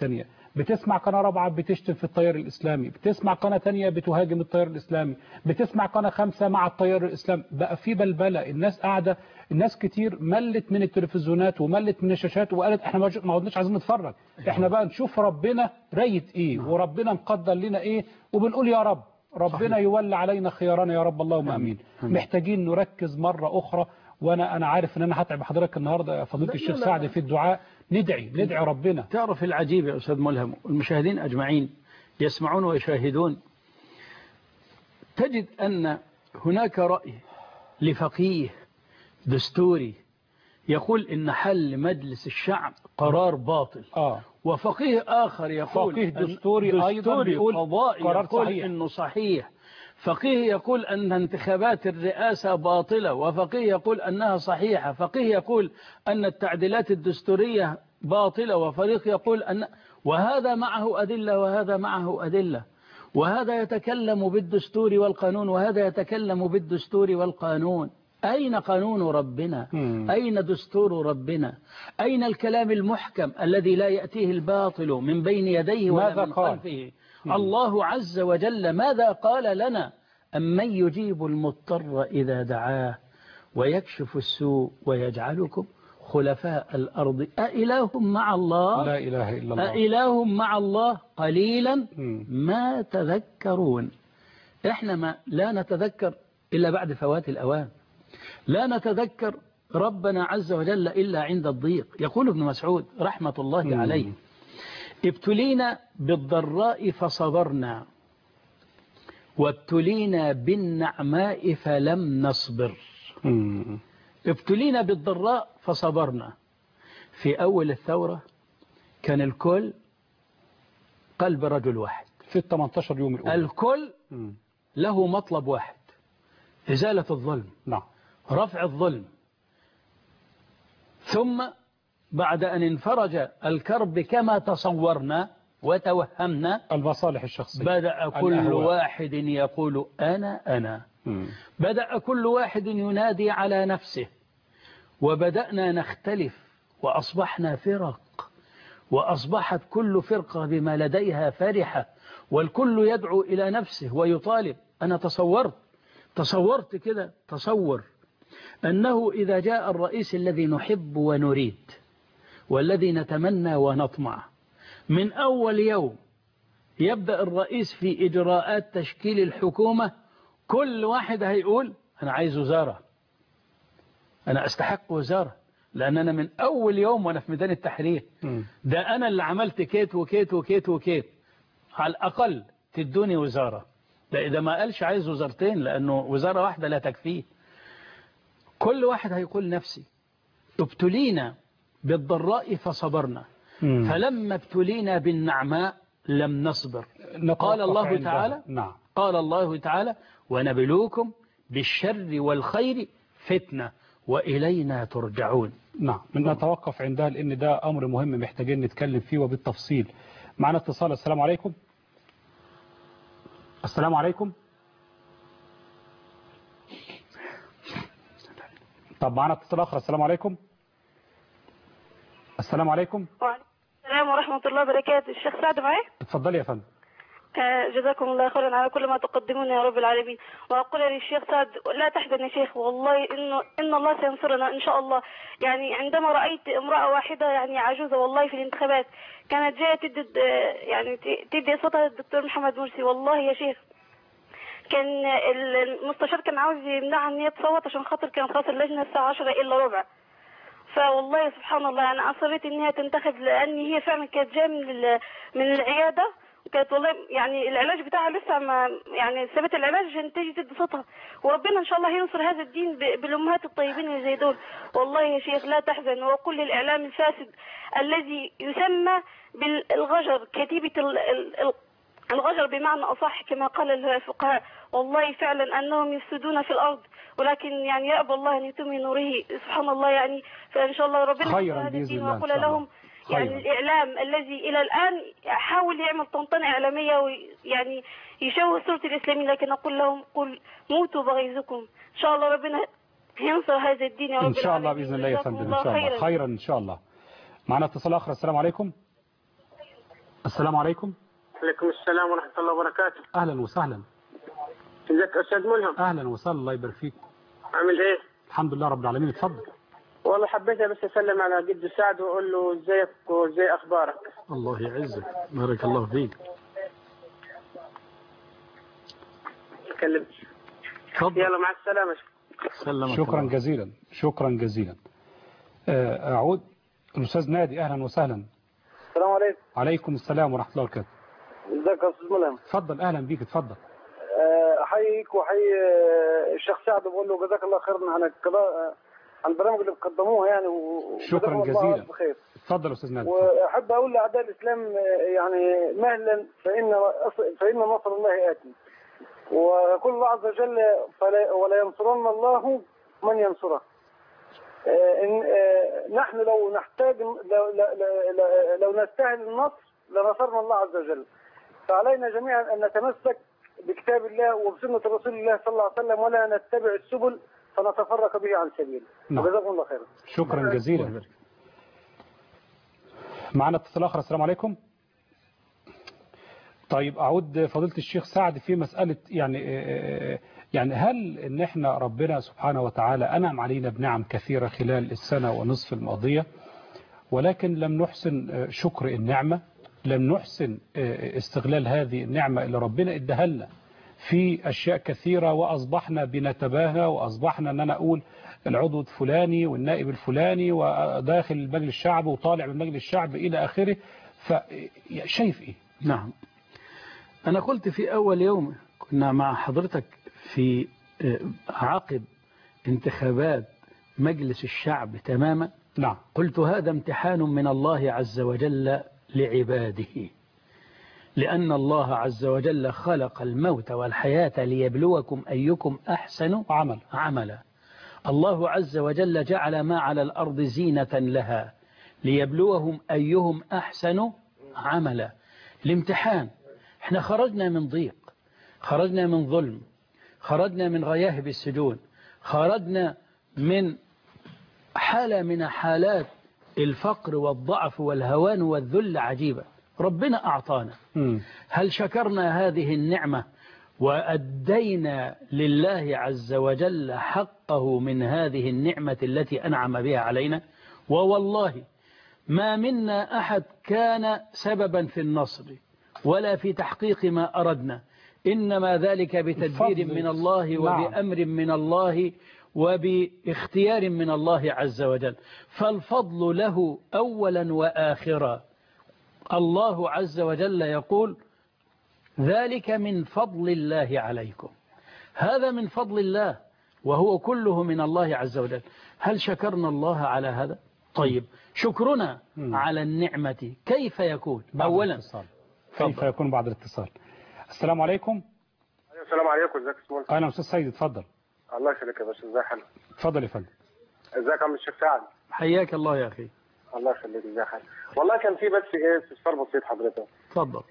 بتسمع قناة رابعة بتشتم في التيار الإسلامي، بتسمع قناة تانية بتهاجم التيار الإسلامي، بتسمع قناة 5 مع التيار الإسلامي. بقى في بلبلة، الناس قاعدة، الناس كتير ملت من التلفزيونات وملت من الشاشات وقالت احنا ما عدناش عايزين نتفرج، احنا بقى نشوف ربنا رايت ايه وربنا مقدر لنا ايه، وبنقول يا رب ربنا يولي علينا خيارنا يا رب اللهم امين. محتاجين نركز مرة أخرى. وانا عارف ان انا هتعب حضرتك النهارده يا فضيله الشيخ سعد في الدعاء، ندعي ربنا. تعرف العجيب يا أستاذ ملهم، المشاهدين أجمعين يسمعون ويشاهدون، تجد أن هناك رأي لفقيه دستوري يقول إن حل مجلس الشعب قرار باطل، وفقيه آخر يقول فقيه دستوري أيضا بيقول قضائي قرار يقول صحيح. إنه صحيح. فقيه يقول أن انتخابات الرئاسة باطلة، وفقيه يقول أنها صحيحة. فقيه يقول أن التعديلات الدستورية باطلة، وفريق يقول أن، وهذا معه أدلة وهذا معه أدلة، وهذا يتكلم بالدستور والقانون وهذا يتكلم بالدستور والقانون. أين قانون ربنا؟ أين دستور ربنا؟ أين الكلام المحكم الذي لا يأتيه الباطل من بين يديه ولا من خلفه؟ الله عز وجل ماذا قال لنا؟ أمن يجيب المضطر إذا دعاه ويكشف السوء ويجعلكم خلفاء الأرض أإله مع الله؟ لا إله إلا الله. أإله مع الله؟ قليلا ما تذكرون. إحنا ما لا نتذكر إلا بعد فوات الأوان، لا نتذكر ربنا عز وجل إلا عند الضيق. يقول ابن مسعود رحمة الله عليه: ابتلينا بالضراء فصبرنا وابتلينا بالنعماء فلم نصبر. ابتلينا بالضراء فصبرنا. في أول الثورة كان الكل قلب رجل واحد في 18 يوم الأولى، الكل له مطلب واحد: إزالة الظلم، رفع الظلم. ثم بعد أن انفرج الكرب كما تصورنا وتوهمنا المصالح الشخصية، بدأ كل واحد يقول أنا. بدأ كل واحد ينادي على نفسه، وبدأنا نختلف وأصبحنا فرق، وأصبحت كل فرقة بما لديها فرحة، والكل يدعو إلى نفسه ويطالب. أنا تصورت كده، تصور أنه إذا جاء الرئيس الذي نحب ونريد والذي نتمنى ونطمع، من أول يوم يبدأ الرئيس في إجراءات تشكيل الحكومة، كل واحد هيقول أنا عايز وزارة، أنا أستحق وزارة، لأن أنا من أول يوم وأنا في ميدان التحرير ده أنا اللي عملت كيت وكيت وكيت وكيت، على الأقل تدوني وزارة. ده إذا ما قالش عايز وزارتين، لأنه وزارة واحدة لا تكفيه. كل واحد هيقول نفسي. ابتلينا بالضراء فصبرنا، فلما ابتلينا بالنعماء لم نصبر. قال الله تعالى قال الله تعالى: ونبلوكم بالشر والخير فتنة وإلينا ترجعون. نتوقف عندها لأن ده أمر مهم محتاجين نتكلم فيه وبالتفصيل. معنا اتصال. السلام عليكم. السلام عليكم. طب معنا اتصال آخر. السلام عليكم. السلام عليكم. وعليكم السلام ورحمة الله وبركاته. الشيخ سعد معي؟ اتفضلي يا فندم. جزاكم الله خيرا على كل ما تقدمون يا رب العالمين. وأقول للشيخ سعد لا تحزن يا شيخ، والله إن الله سينصرنا إن شاء الله. يعني عندما رأيت امرأة واحدة يعني عجوزة والله في الانتخابات كانت جاية تدي صوتها للدكتور محمد مرسي، والله يا شيخ كان المستشار كان عاوز يمنعها ان هي تصوت عشان خاطر كان خلاص اللجنة الساعة 10 إلا ربع. فوالله سبحان الله أنا أصريت إن هي تنتخب، لأن هي فعلا كانت جاية من العيادة، وكانت والله يعني العلاج بتاعها لسه ما يعني سابت العلاج عشان تيجي تدي صوتها. وربنا إن شاء الله ينصر هذا الدين بالأمهات الطيبين اللي زي دول. والله يا شيخ لا تحزن. وأقول للإعلام الفاسد الذي يسمى بالغجر، كتيبة الغجر بمعنى أصح كما قال الفقهاء، والله فعلا أنهم يفسدون في الأرض، ولكن يعني يأبى الله أن يتم نوره سبحان الله. يعني فإن شاء الله ربنا خيرا بإذن الله. وأقول لهم يعني الإعلام الذي إلى الآن حاول يعمل طنطنة إعلامية ويعني يشوه صورة الإسلامية، لكن أقول لهم قل موتوا بغيظكم. إن شاء الله ربنا ينصر هذا الدين يا رب إن شاء الله بإذن الله يا فندم. إن شاء الله خيرا إن شاء الله. معنا اتصال آخر. السلام عليكم. السلام عليكم. عليكم السلام ورحمة الله وبركاته. أهلا وسهلا. ازيك يا أستاذ ملهم؟ أهلا وسهلا، الله يبارك فيك. عامل إيه؟ الحمد لله رب العالمين. اتفضل. والله حبيت بس أسلم على جد سعد وأقول له ازيك وازاي أخبارك. الله يعزك، بارك الله فيك. اتكلم. يلا مع السلامة. شكرا جزيلا، شكرا جزيلا. أعود الأستاذ نادي. أهلا وسهلا. السلام عليكم. عليكم السلام ورحمة الله وبركاته. ازيك يا أستاذ ملهم؟ اتفضل. أهلا بيك، اتفضل. أحييك وأحيي الشيخ سعد وبقول له جزاك الله خيرا عن عن البرامج اللي بتقدموها يعني شكرا جزيلا. اتفضل أستاذ نادي. وأحب أقول لأعداء الإسلام يعني مهلا فإن نصر الله آتي، ويقول الله عز وجل ولا ينصرن الله من ينصره. نحن لو نحتاج لو نستاهل النصر لنصرنا الله عز وجل، فعلينا جميعا أن نتمسك بكتاب الله وبسنة رسول الله صلى الله عليه وسلم ولا نتبع السبل فنتفرق به عن سبيله. جزاكم الله خيرا. شكرا جزيلا. معنا اتصال آخر. السلام عليكم. طيب أعود فضيلة الشيخ سعد في مسألة يعني هل إن إحنا ربنا سبحانه وتعالى أنعم علينا بنعم كثيرة خلال السنة ونصف الماضية، ولكن لم نحسن شكر النعمة، لم نحسن استغلال هذه النعمة اللي ربنا اداها لنا في أشياء كثيرة، وأصبحنا بنتباهى، وأصبحنا أن أنا أقول العضو الفلاني والنائب الفلاني وداخل مجلس الشعب وطالع من مجلس الشعب إلى آخره. فشايف إيه؟ نعم، أنا قلت في أول يوم كنا مع حضرتك في عقب انتخابات مجلس الشعب تماما. نعم. قلت هذا امتحان من الله عز وجل لعباده، لأن الله عز وجل خلق الموت والحياة ليبلوكم أيكم أحسن عملا. الله عز وجل جعل ما على الأرض زينة لها ليبلوهم أيهم أحسن عملا. الامتحان. احنا خرجنا من ضيق، خرجنا من ظلم، خرجنا من غياهب السجون، خرجنا من حالة من حالات الفقر والضعف والهوان والذل عجيبة. ربنا أعطانا. هل شكرنا هذه النعمة وأدينا لله عز وجل حقه من هذه النعمة التي أنعم بها علينا؟ ووالله ما منا أحد كان سببا في النصر ولا في تحقيق ما أردنا، إنما ذلك بتدبير من الله وبأمر من الله وباختيار من الله عز وجل، فالفضل له أولا وآخرا. الله عز وجل يقول ذلك من فضل الله عليكم، هذا من فضل الله وهو كله من الله عز وجل. هل شكرنا الله على هذا؟ طيب شكرنا على النعمة كيف يكون؟ أولا كيف يكون بعد الاتصال؟ السلام عليكم. السلام عليكم. ازيك يا استاذ؟ اهلا استاذ سيد، اتفضل. الله يخليك يا باشا. ازي حالك؟ اتفضل يا فندم. ازيك يا عم الشيخ سعد؟ حياك الله يا اخي. الله يخليك. ازي حالك؟ والله كان في بس استفسار بسيط حضرتك. اتفضل.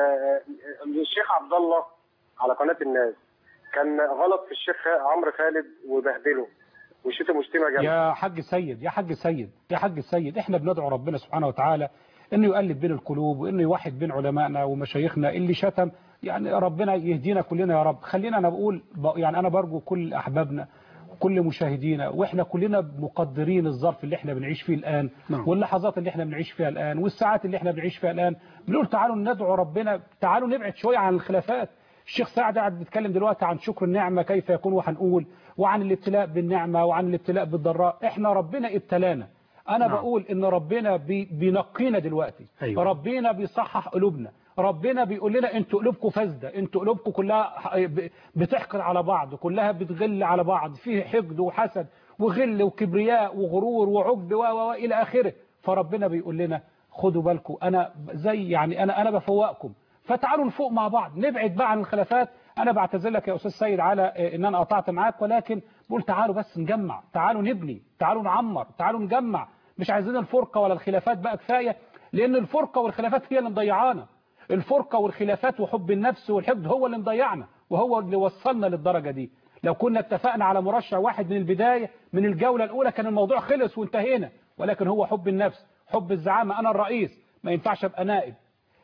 الشيخ عبد الله على قناه الناس كان غلط في الشيخ عمرو خالد وبهدله وشتم شتيمه جامده. يا حاج سيد، يا حاج سيد، يا حاج سيد، احنا بندعو ربنا سبحانه وتعالى انه يؤلف بين القلوب وانه يوحد بين علمائنا ومشايخنا. اللي شتم يعني ربنا يهدينا كلنا يا رب. خلينا انا بقول يعني انا برجو كل احبابنا وكل مشاهدينا، واحنا كلنا مقدرين الظرف اللي احنا بنعيش فيه الان واللحظات اللي احنا بنعيش فيها الان والساعات اللي احنا بنعيش فيها الان. بنقول تعالوا ندعو ربنا، تعالوا نبعد شويه عن الخلافات. الشيخ سعد قاعد بيتكلم دلوقتي عن شكر النعمه كيف يكون، وهنقول وعن الابتلاء بالنعمه وعن الابتلاء بالضراء. احنا ربنا ابتلانا. انا بقول ان ربنا بينقينا دلوقتي. أيوة. ربنا بيصحح قلوبنا، ربنا بيقول لنا انتوا قلوبكم فاسده، انتوا قلوبكم كلها بتحقد على بعض، كلها بتغل على بعض، فيه حقد وحسد وغل وكبرياء وغرور وعجب والى اخره. فربنا بيقول لنا خدوا بالكم، انا زي يعني انا بفوقكم، فتعالوا نفوق مع بعض، نبعد بقى عن الخلافات. انا بعتذر لك يا استاذ سيد على ان انا قطعت معاك، ولكن بقول تعالوا بس نجمع، تعالوا نبني، تعالوا نعمر، تعالوا نجمع. مش عايزين الفرقه ولا الخلافات بقى، كفايه، لان الفرقه والخلافات هي اللي مضيعانا. الفرقه والخلافات وحب النفس والحقد هو اللي مضيعنا وهو اللي وصلنا للدرجه دي. لو كنا اتفقنا على مرشح واحد من البدايه من الجوله الاولى كان الموضوع خلص وانتهينا، ولكن هو حب النفس، حب الزعامه، انا الرئيس ما ينفعش ابقى نائب.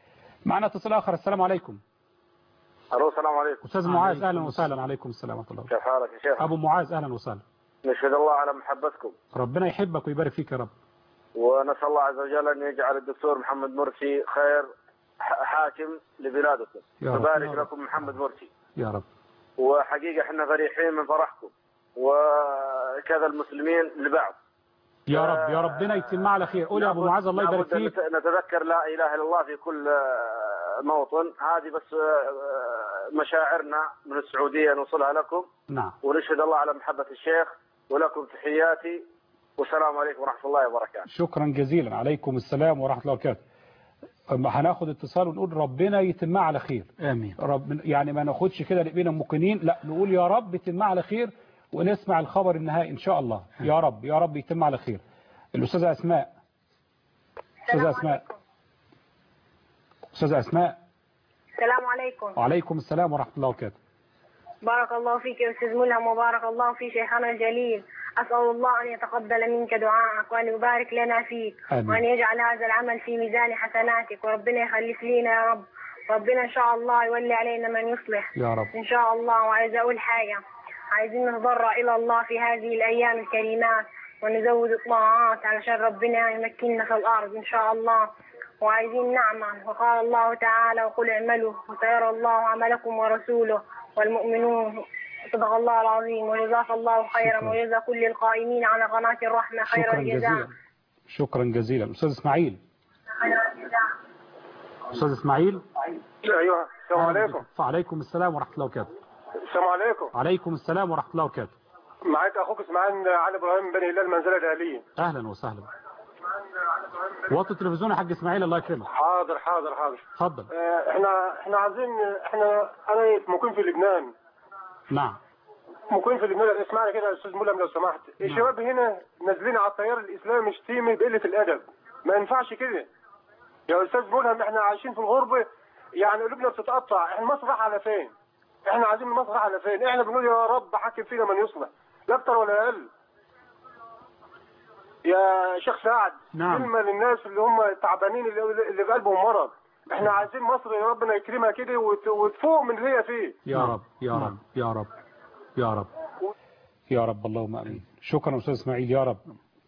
معنا اتصال آخر. السلام عليكم. الو السلام عليكم. أستاذ معاذ أهلا وسهلا. عليكم السلام ورحمة الله. كيف حالك يا شيخ؟ أبو معاذ أهلا وسهلا. نشهد الله على محبتكم. ربنا يحبك ويبارك فيك يا رب. ونسأل الله عز وجل أن يجعل الدكتور محمد مرسي خير حاكم لبلادكم. وبارك لكم محمد مرسي يا رب. وحقيقة احنا فرحين من فرحكم وكذا المسلمين لبعض. يا رب يا ربنا يتم على خير. قول يا أبو معاذ الله يبارك فيك. نتذكر لا إله إلا الله في كل موطن. هذه بس مشاعرنا من السعودية نوصلها لكم. نعم. ونشهد الله على محبة الشيخ ولكم تحياتي والسلام عليكم ورحمة الله وبركاته. شكرا جزيلا. عليكم السلام ورحمة الله وبركاته. هناخد اتصال ونقول ربنا يتم على خير. آمين. يعني ما ناخدش كده بينا موقنين، لا نقول يا رب يتم على خير ونسمع الخبر النهائي إن شاء الله. يا رب يا رب يتم على خير. الأستاذة أسماء. أستاذة أسماء. أستاذة أسماء. السلام عليكم. وعليكم السلام ورحمة الله وبركاته. بارك الله فيك يا أستاذ ملهم وبارك الله في شيخنا الجليل. أسأل الله أن يتقبل منك دعاءك وأن يبارك لنا فيك. آمين. وأن يجعل هذا العمل في ميزان حسناتك وربنا يخلف لينا يا رب. ربنا إن شاء الله يولي علينا من يصلح يا رب إن شاء الله. وعايز أقول حاجة، عايزين نتضرع إلى الله في هذه الأيام الكريمات ونزود الطاعات علشان ربنا يمكننا في الأرض إن شاء الله. وعايزين نعمل، وقال الله تعالى وقل اعملوا وسيرى الله عملكم ورسوله والمؤمنون. صدق الله العظيم وجزاك الله خيرا وجزا كل القائمين على قناة الرحمة خير الجزاء. شكرا جزيلا. أستاذ إسماعيل. أستاذ إسماعيل. أيوه السلام عليكم. وعليكم السلام ورحمة الله وبركاته. السلام عليكم. عليكم السلام ورحمة الله وبركاته. معك أخوك إسماعيل علي إبراهيم بني هلال منزلة الآلية. أهلا وسهلا. وطي التلفزيون يا حاج إسماعيل الله يكرمك. حاضر. اتفضل. احنا عايزين انا مقيم في لبنان. نعم. مقيم في لبنان. اسمعني كده يا استاذ ملهم لو سمحت. الشباب هنا نازلين على التيار الاسلامي شتيمه بقله الادب. ما ينفعش كده يا استاذ ملهم. احنا عايشين في الغربه يعني قلوبنا بتتقطع. احنا مصر رايحه على فين؟ احنا عايزين مصر رايحه على فين؟ احنا بنقول يا رب حكم فينا من يصلح لا اكتر ولا اقل. يا شيخ سعد. نعم. كلمه للناس اللي هم تعبانين اللي في قلبهم مرض. احنا عايزين مصر يا ربنا يكرمها كده وتفوق من اللي هي فيه. يا رب يا رب يا رب يا رب يا رب اللهم امين. شكرا استاذ اسماعيل. يا رب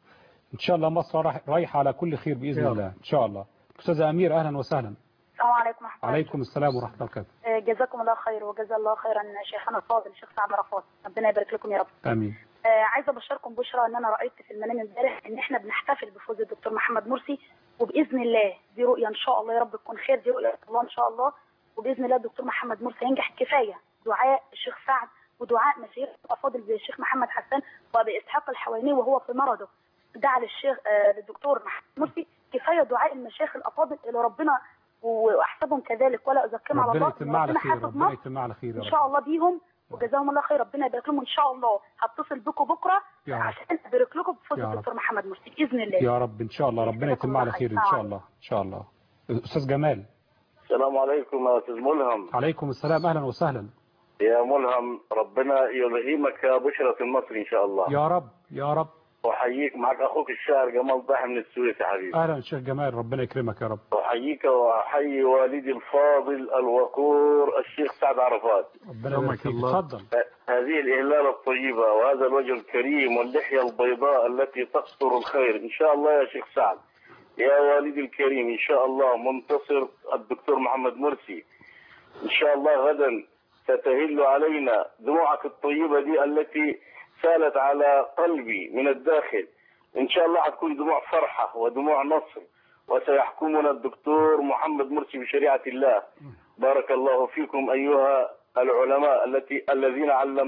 ان شاء الله مصر رايحه على كل خير باذن الله ان شاء الله. استاذ امير اهلا وسهلا. السلام عليكم ورحمه الله. وعليكم السلام ورحمه الله وبركاته. جزاكم الله خير وجزا الله خيرا شيخنا الفاضل الشيخ سعد عرفات. ربنا يبارك لكم يا رب. امين. عايزه ابشركم بشرى ان انا رايت في المنام امبارح ان احنا بنحتفل بفوز الدكتور محمد مرسي، وباذن الله دي رؤيه ان شاء الله يا رب تكون خير. دي رؤيه الله ان شاء الله. وباذن الله الدكتور محمد مرسي ينجح. كفايه دعاء الشيخ سعد ودعاء مشايخ الافاضل زي الشيخ محمد حسان وابي اسحاق الحويني وهو في مرضه دعا للدكتور محمد مرسي. كفايه دعاء المشايخ الافاضل الى ربنا واحسبهم كذلك ولا اذكرهم على الله. ربنا يتم على خير ان شاء الله بيهم وجزاهم الله خير. ربنا يبارك لهم ان شاء الله. هتصل بكم بكره عشان ابارك لكم بفوز الدكتور محمد مرسي باذن الله. يا رب ان شاء الله. ربنا يتم على خير ان شاء الله ان شاء الله. استاذ جمال. السلام عليكم يا استاذ ملهم. عليكم السلام اهلا وسهلا. يا ملهم ربنا يلهمك بشرة المصري ان شاء الله. يا رب يا رب. احييك. معك اخوك الشاعر جمال ضاحي من السويس يا حبيبي. اهلا الشيخ جمال ربنا يكرمك يا رب. احييك واحيي والدي الفاضل الوقور الشيخ سعد عرفات. ربنا يبارك فيك. اتفضل. هذه الإهلال الطيبة وهذا الوجه الكريم واللحية البيضاء التي تقطر الخير ان شاء الله يا شيخ سعد. يا والدي الكريم ان شاء الله منتصر الدكتور محمد مرسي. ان شاء الله غدا ستهل علينا دموعك الطيبة دي التي سالت على قلبي من الداخل. ان شاء الله حتكون دموع فرحة ودموع نصر وسيحكمنا الدكتور محمد مرسي بشريعة الله. بارك الله فيكم ايها العلماء الذين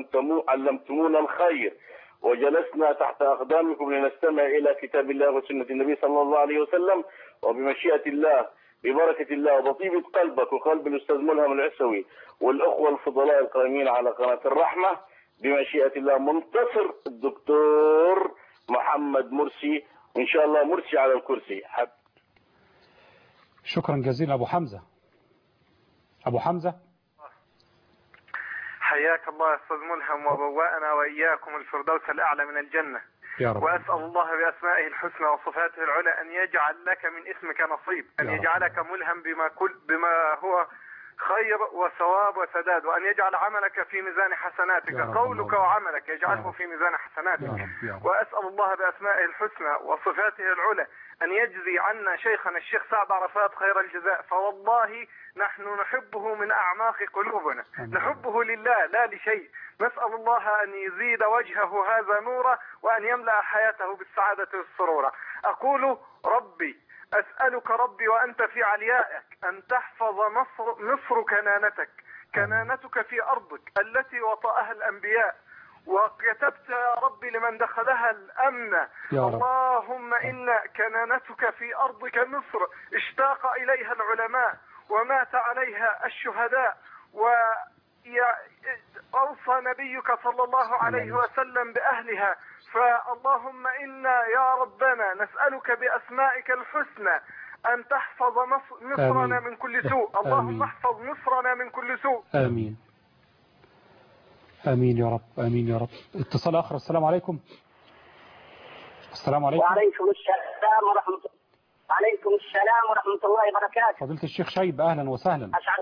علمتمونا الخير وجلسنا تحت اقدامكم لنستمع الى كتاب الله وسنة النبي صلى الله عليه وسلم. وبمشيئة الله ببركة الله وبطيبة قلبك وقلب الاستاذ ملهم العسوي والاخوة الفضلاء القائمين على قناة الرحمة بمشيئة الله منتصر الدكتور محمد مرسي ان شاء الله. مرسي على الكرسي. شكرا جزيلا. ابو حمزة. ابو حمزة حياك الله يا استاذ ملهم وبوأنا واياكم الفردوس الاعلى من الجنة. يا رب. وأسأل الله بأسمائه الحسنى وصفاته العلى أن يجعل لك من اسمك نصيب، أن يجعلك ملهم بما هو خير وثواب وسداد، وأن يجعل عملك في ميزان حسناتك، قولك وعملك يجعله في ميزان حسناتك. وأسأل الله بأسمائه الحسنى وصفاته العلى أن يجزي عنا شيخنا الشيخ سعد عرفات خير الجزاء، فوالله نحن نحبه من أعماق قلوبنا، نحبه لله لا لشيء. نسأل الله أن يزيد وجهه هذا نورا، وأن يملأ حياته بالسعادة والسرور. أقول ربي أسألك ربي وأنت في عليائك أن تحفظ مصر كنانتك في أرضك التي وطأها الأنبياء، وكتبت يا ربي لمن دخلها الأمن. اللهم إن كنانتك في أرضك مصر اشتاق إليها العلماء ومات عليها الشهداء، وأوصى نبيك صلى الله عليه وسلم بأهلها. فاللهم إنا يا ربنا نسألك بأسمائك الحسنى أن تحفظ مصرنا من كل سوء. اللهم احفظ مصرنا من كل سوء. آمين آمين يا رب، آمين يا رب. اتصال آخر. السلام عليكم. السلام عليكم. وعليكم السلام ورحمة الله. وعليكم السلام ورحمة الله وبركاته. فضيلة الشيخ شيب، أهلا وسهلا. أسعد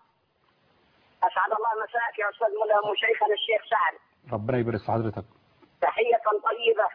الله مساك يا أستاذ ملهم وشيخنا الشيخ سعد. ربنا يبارك في حضرتك. تحية طيبة.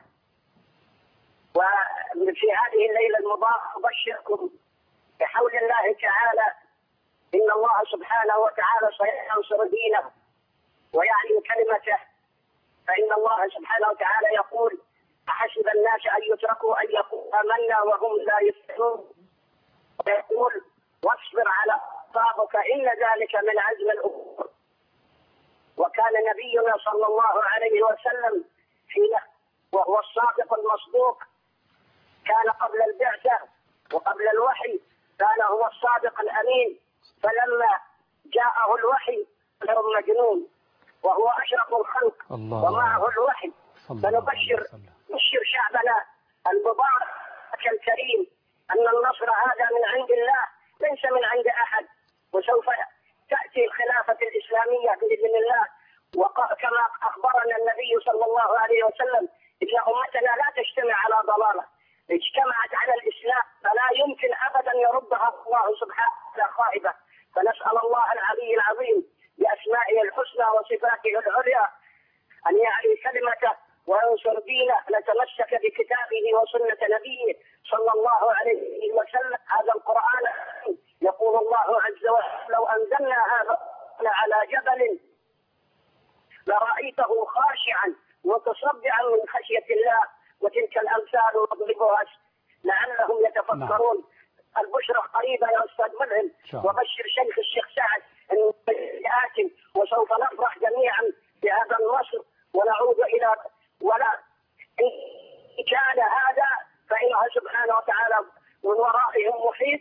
وفي هذه الليلة المباركة أبشركم بحول الله تعالى إن الله سبحانه وتعالى سينصر دينه ويعلي كلمته. فإن الله سبحانه وتعالى يقول أحسب الناس أن يتركوا أن يقولوا آمنا وهم لا يفتنون، ويقول واصبر على أصابك إن ذلك من عزم الأمور. وكان نبينا صلى الله عليه وسلم وهو الصادق المصدوق، كان قبل البعثة وقبل الوحي كان هو الصادق الأمين، فلما جاءه الوحي صار مجنون وهو أشرف الخلق ومعه الوحي. فنبشر شعبنا المبارك الكريم أن النصر هذا من عند الله ليس من عند أحد، وسوف تأتي الخلافة الإسلامية بإذن الله. وكما أخبرنا النبي صلى الله عليه وسلم إن أمتنا لا تجتمع على ضلالة، اجتمعت على الإسلام فلا يمكن أبدا يردها الله سبحانه وتعالى خائبة. فنسأل الله العلي العظيم بأسمائه الحسنى وصفاته العليا أن يعلي كلمته وينصر دينه، نتمسك بكتابه وسنة نبيه صلى الله عليه وسلم. هذا القرآن يقول الله عز وجل لو أنزلنا هذا على جبل لرأيته خاشعا متصدعا من خشية الله، وتلك الأمثال نضربها لعلهم يتفكرون. البشرى قريبة يا أستاذ ملهم، وبشر شيخ الشيخ سعد أنه آت، وسوف نفرح جميعا بهذا النصر ونعود إلى ولا إن كان هذا فإنه سبحانه وتعالى من ورائهم محيط.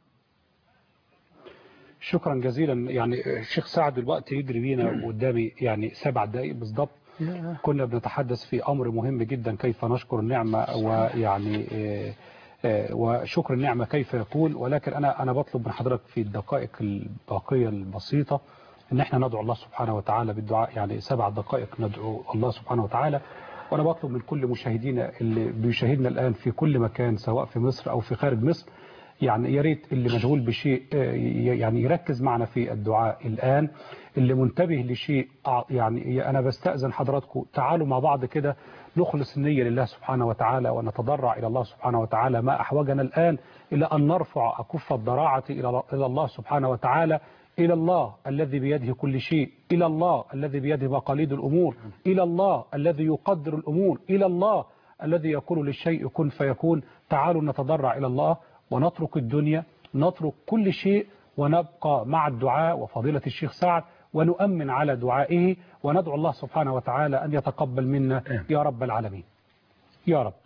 شكرا جزيلا. يعني الشيخ سعد الوقت يجري بينا قدامي يعني 7 دقائق بالضبط. كنا بنتحدث في أمر مهم جدا، كيف نشكر النعمة، ويعني وشكر النعمة كيف يكون. ولكن أنا بطلب من حضرتك في الدقائق الباقية البسيطة ان احنا ندعو الله سبحانه وتعالى بالدعاء. يعني 7 دقائق ندعو الله سبحانه وتعالى. وانا بطلب من كل مشاهدينا اللي بيشاهدنا الآن في كل مكان سواء في مصر او في خارج مصر، يعني يا ريت اللي مشغول بشيء يعني يركز معنا في الدعاء الآن، اللي منتبه لشيء يعني أنا بستأذن حضراتكم تعالوا مع بعض كده نخلص النية لله سبحانه وتعالى، ونتضرع إلى الله سبحانه وتعالى. ما أحوجنا الآن إلى أن نرفع أكف الضراعة إلى الله سبحانه وتعالى، إلى الله الذي بيده كل شيء، إلى الله الذي بيده مقاليد الأمور، إلى الله الذي يقدر الأمور، إلى الله الذي يقول للشيء كن فيكون. تعالوا نتضرع إلى الله ونترك الدنيا، نترك كل شيء، ونبقى مع الدعاء وفضيلة الشيخ سعد، ونؤمن على دعائه، وندعو الله سبحانه وتعالى أن يتقبل منا يا رب العالمين يا رب.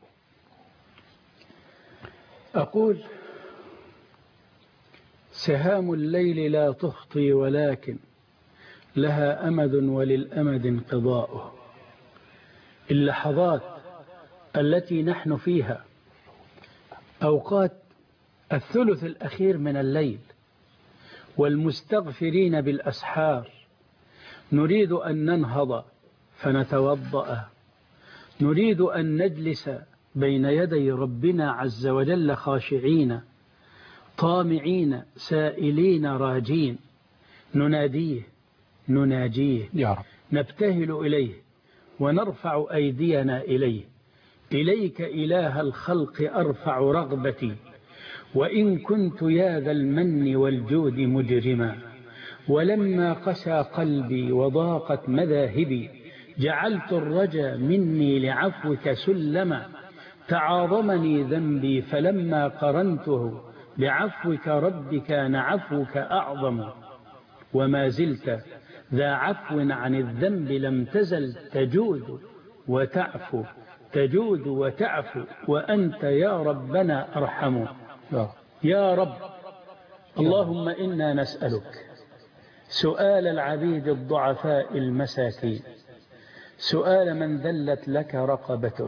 أقول سهام الليل لا تخطي، ولكن لها أمد وللأمد انقضاؤه. اللحظات التي نحن فيها أوقات الثلث الأخير من الليل، والمستغفرين بالأسحار، نريد أن ننهض فنتوضأ نريد أن نجلس بين يدي ربنا عز وجل خاشعين طامعين سائلين راجين، نناجيه يا رب، نبتهل إليه ونرفع أيدينا إليه. إليك إله الخلق أرفع رغبتي، وإن كنت يا ذا المن والجود مجرما. ولما قسى قلبي وضاقت مذاهبي، جعلت الرجا مني لعفوك سلما. تعاظمني ذنبي فلما قرنته بعفوك رب كان عفوك أعظم. وما زلت ذا عفو عن الذنب لم تزل تجود وتعفو، تجود وتعفو، وأنت يا ربنا أرحم. يا رب، اللهم إنا نسألك سؤال العبيد الضعفاء المساكين، سؤال من ذلت لك رقبته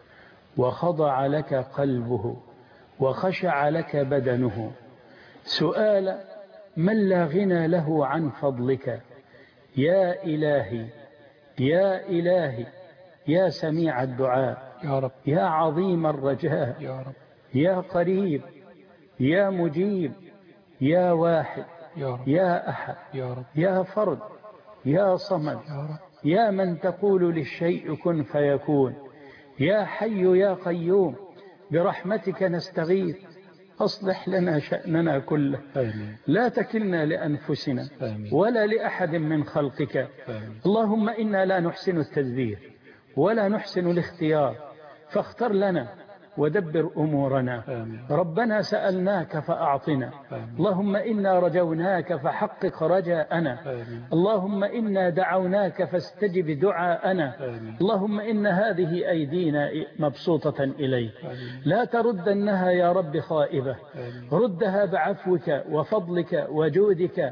وخضع لك قلبه وخشع لك بدنه، سؤال من لا غنى له عن فضلك. يا إلهي يا إلهي يا سميع الدعاء، يا رب، يا عظيم الرجاء، يا رب، يا قريب، يا مجيب، يا واحد، يا رب، يا أحد، يا رب، يا فرد، يا صمد، يا رب، يا من تقول للشيء كن فيكون. يا حي يا قيوم، برحمتك نستغيث، أصلح لنا شأننا كله، لا تكلنا لأنفسنا ولا لأحد من خلقك. اللهم إنا لا نحسن التدبير ولا نحسن الاختيار، فاختر لنا ودبر أمورنا. ربنا سألناك فأعطنا، اللهم إنا رجوناك فحقق رجاءنا، اللهم إنا دعوناك فاستجب دعاءنا. اللهم إن هذه أيدينا مبسوطة إليك، لا تردنها يا رب خائبة، ردها بعفوك وفضلك وجودك،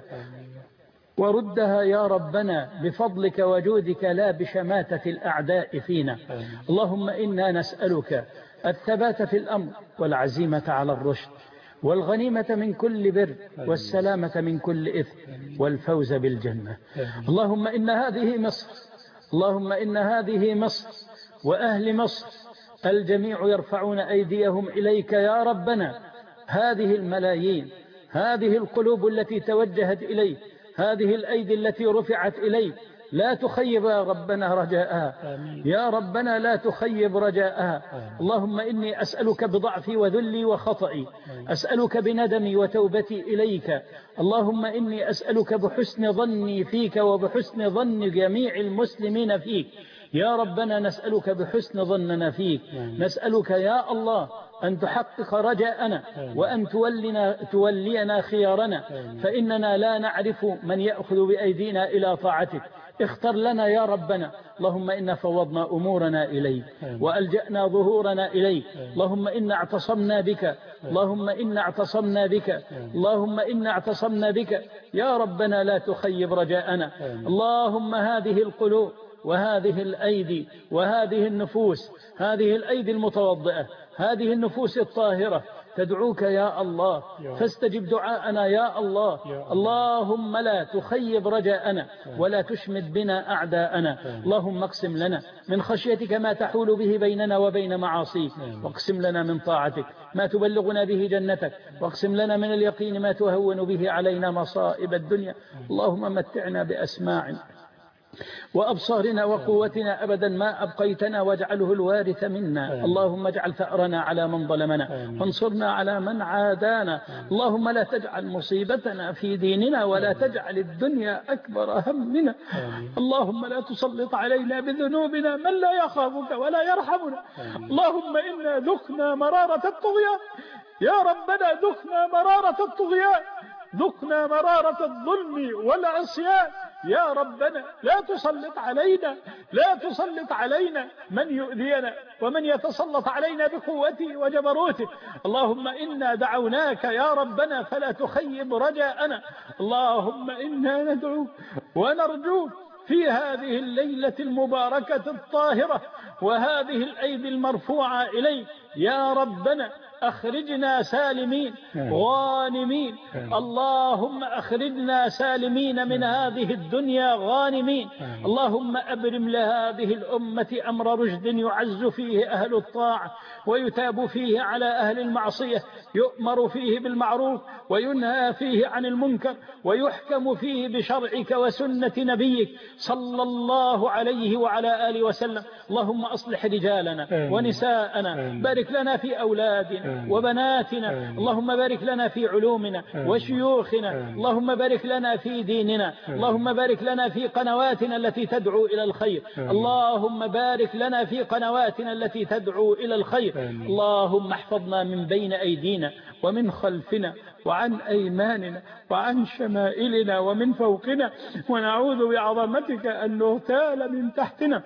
وردها يا ربنا بفضلك وجودك لا بشماتة الأعداء فينا. اللهم إنا نسألك الثبات في الأمر والعزيمة على الرشد والغنيمة من كل بر والسلامة من كل إثم والفوز بالجنة. اللهم إن هذه مصر، اللهم إن هذه مصر وأهل مصر الجميع يرفعون أيديهم إليك يا ربنا. هذه الملايين، هذه القلوب التي توجهت إليك، هذه الأيدي التي رفعت إليك، لا تخيب يا ربنا رجاءها، يا ربنا لا تخيب رجاءها. اللهم إني أسألك بضعفي وذلي وخطئي، أسألك بندمي وتوبتي إليك. اللهم إني أسألك بحسن ظني فيك وبحسن ظن جميع المسلمين فيك. يا ربنا نسألك بحسن ظننا فيك، نسألك يا الله أن تحقق رجاءنا وأن تولينا خيارنا، فإننا لا نعرف من يأخذ بأيدينا إلى طاعتك. اختر لنا يا ربنا. اللهم إنا فوضنا أمورنا إليك وألجأنا ظهورنا إليك. اللهم إنا اعتصمنا بك، اللهم إنا اعتصمنا بك، اللهم إنا اعتصمنا بك يا ربنا، لا تخيب رجاءنا. اللهم هذه القلوب وهذه الأيدي وهذه النفوس، هذه الأيدي المتوضئة، هذه النفوس الطاهرة تدعوك يا الله، فاستجب دعاءنا يا الله. اللهم لا تخيب رجاءنا ولا تشمت بنا أعداءنا. اللهم اقسم لنا من خشيتك ما تحول به بيننا وبين معاصيك، واقسم لنا من طاعتك ما تبلغنا به جنتك، واقسم لنا من اليقين ما تهون به علينا مصائب الدنيا. اللهم متعنا بأسماعنا وأبصارنا وقوتنا أبدا ما أبقيتنا، واجعله الوارث منا. اللهم اجعل ثأرنا على من ظلمنا وانصرنا على من عادانا. اللهم لا تجعل مصيبتنا في ديننا ولا تجعل الدنيا أكبر همنا. اللهم لا تسلط علينا بذنوبنا من لا يخافك ولا يرحمنا. اللهم إنا ذقنا مرارة الطغيان يا ربنا، ذقنا مرارة الطغيان، ذقنا مرارة الظلم والعصيان يا ربنا. لا تسلط علينا من يؤذينا ومن يتسلط علينا بقوته وجبروته. اللهم إنا دعوناك يا ربنا فلا تخيب رجاءنا. اللهم إنا ندعو ونرجو في هذه الليلة المباركة الطاهرة وهذه الأيدي المرفوعة إليك يا ربنا أخرجنا سالمين غانمين. اللهم أخرجنا سالمين من هذه الدنيا غانمين. اللهم أبرم لهذه الأمة أمر رشد يعز فيه أهل الطاعة ويتاب فيه على أهل المعصية، يؤمر فيه بالمعروف وينهى فيه عن المنكر، ويحكم فيه بشرعك وسنة نبيك صلى الله عليه وعلى آله وسلم. اللهم أصلح رجالنا ونساءنا، بارك لنا في أولادنا وبناتنا، اللهم بارك لنا في علومنا وشيوخنا، اللهم بارك لنا في ديننا، اللهم بارك لنا في قنواتنا التي تدعو إلى الخير، اللهم بارك لنا في قنواتنا التي تدعو إلى الخير. اللهم احفظنا من بين أيدينا ومن خلفنا وعن أيماننا وعن شمائلنا ومن فوقنا، ونعوذ بعظمتك أن نغتال من تحتنا.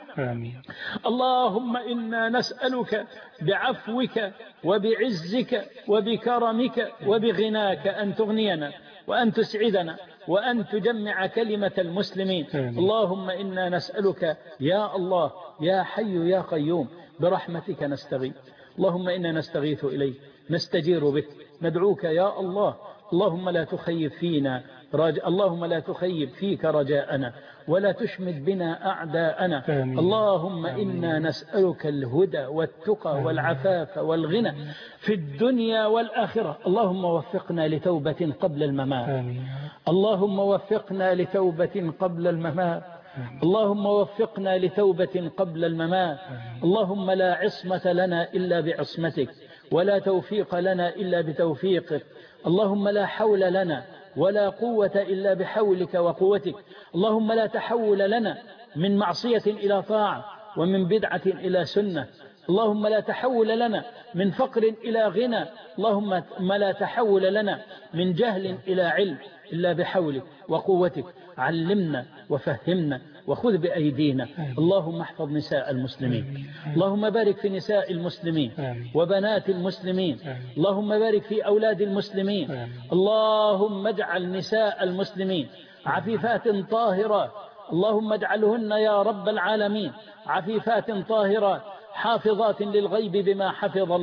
اللهم إنا نسألك بعفوك وبعزك وبكرمك وبغناك أن تغنينا وأن تسعدنا وأن تجمع كلمة المسلمين. اللهم إنا نسألك يا الله يا حي يا قيوم برحمتك نستغيث. اللهم إنا نستغيث إليك، نستجير بك، ندعوك يا الله. اللهم لا تخيب فينا اللهم لا تخيب فيك رجاءنا ولا تشمت بنا أعداءنا. اللهم إنا نسألك الهدى والتقى والعفاف والغنى في الدنيا والآخرة. اللهم وفقنا لتوبة قبل الممات، اللهم وفقنا لتوبة قبل الممات، اللهم وفقنا لتوبة قبل الممات. اللهم لا عصمة لنا إلا بعصمتك، ولا توفيق لنا إلا بتوفيقك. اللهم لا حول لنا ولا قوة إلا بحولك وقوتك. اللهم لا تحول لنا من معصية إلى طاعة ومن بدعة إلى سنة. اللهم لا تحول لنا من فقر إلى غنى. اللهم لا تحول لنا من جهل إلى علم إلا بحولك وقوتك. علمنا وفهمنا وخذ بأيدينا. اللهم احفظ نساء المسلمين، اللهم بارك في نساء المسلمين وبنات المسلمين، اللهم بارك في أولاد المسلمين. اللهم اجعل نساء المسلمين عفيفات طاهرات، اللهم اجعلهن يا رب العالمين عفيفات طاهرات حافظات للغيب بما حفظ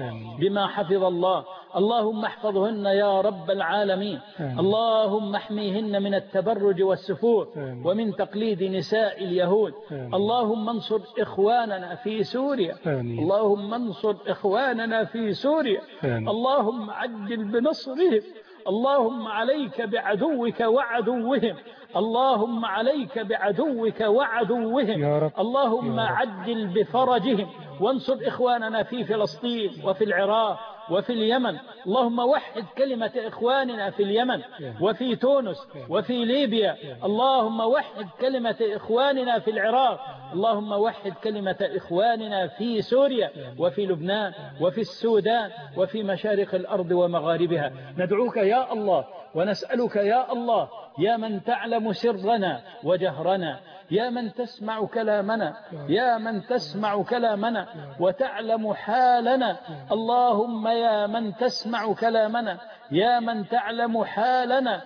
الله. اللهم احفظهن يا رب العالمين. اللهم احميهن من التبرج والسفور ومن تقليد نساء اليهود. اللهم انصر إخواننا في سوريا، اللهم انصر إخواننا في سوريا، اللهم عجل بنصرهم. اللهم عليك بعدوك وعدوهم، اللهم عليك بعدوك وعدوهم. اللهم عجل بفرجهم وانصر إخواننا في فلسطين وفي العراق وفي اليمن. اللهم وحد كلمة إخواننا في اليمن وفي تونس وفي ليبيا. اللهم وحد كلمة إخواننا في العراق. اللهم وحد كلمة إخواننا في سوريا وفي لبنان وفي السودان وفي مشارق الأرض ومغاربها. ندعوك يا الله ونسألك يا الله يا من تعلم سرنا وجهرنا، يا من تسمع كلامنا، يا من تسمع كلامنا وتعلم حالنا. اللهم يا من تسمع كلامنا، يا من تعلم حالنا،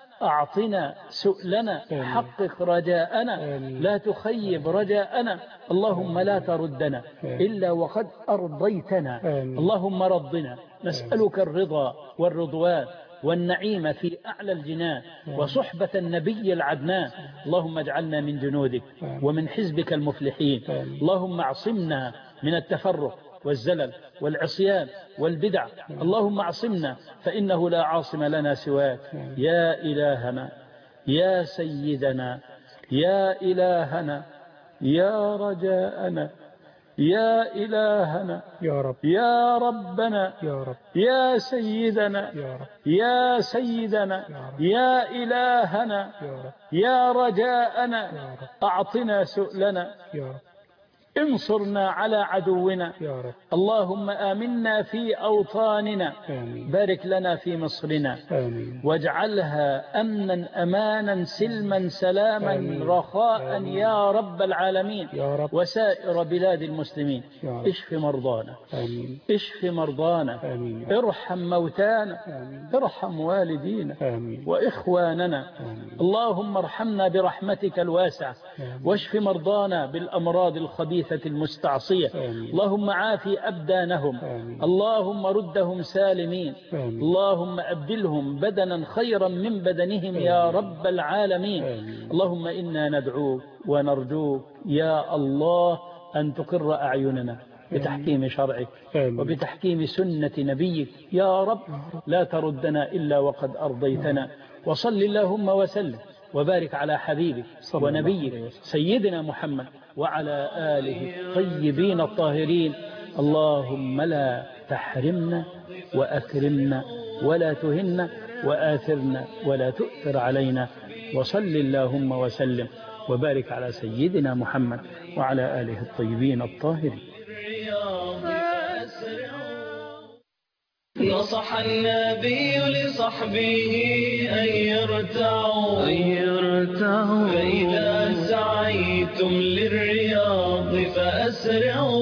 أعطنا سؤلنا، حقق رجاءنا، لا تخيب رجاءنا. اللهم لا تردنا إلا وقد أرضيتنا. اللهم رضنا، نسألك الرضا والرضوان والنعيم في أعلى الجنان وصحبة النبي العدنان. اللهم اجعلنا من جنودك ومن حزبك المفلحين. اللهم اعصمنا من التفرق والزلل والعصيان والبدع. اللهم اعصمنا فإنه لا عاصم لنا سواك. يا إلهنا يا سيدنا يا إلهنا يا رجاءنا يا إلهنا يا رب يا ربنا يا رب يا سيدنا يا رب يا سيدنا يا إلهنا يا رب يا رجاءنا أعطنا سؤلنا يا رب انصرنا على عدونا يا رب. اللهم آمنا في أوطاننا. آمين. بارك لنا في مصرنا. آمين. واجعلها أمنا أمانا سلما سلاما. آمين. رخاء. آمين. يا رب العالمين يا رب. وسائر بلاد المسلمين. اشف مرضانا. آمين. اشف مرضانا. آمين. ارحم موتانا. آمين. ارحم والدينا. آمين. وإخواننا. آمين. اللهم ارحمنا برحمتك الواسعة. واشف مرضانا بالأمراض الخبيثة الخبيثة المستعصية. اللهم عافي أبدانهم، اللهم ردهم سالمين، اللهم أبدلهم بدنا خيرا من بدنهم يا رب العالمين. اللهم إنا ندعوك ونرجوك يا الله أن تقر أعيننا بتحكيم شرعك وبتحكيم سنة نبيك يا رب، لا تردنا إلا وقد أرضيتنا. وصل اللهم وسلم وبارك على حبيبك ونبيك سيدنا محمد وعلى آله الطيبين الطاهرين. اللهم لا تحرمنا وأكرمنا ولا تهنا وآثرنا ولا تؤثر علينا. وصل اللهم وسلم وبارك على سيدنا محمد وعلى آله الطيبين الطاهرين. نصح النبي لصحبه أن يرتعوا فإذا سعيتم للرياض فأسرعوا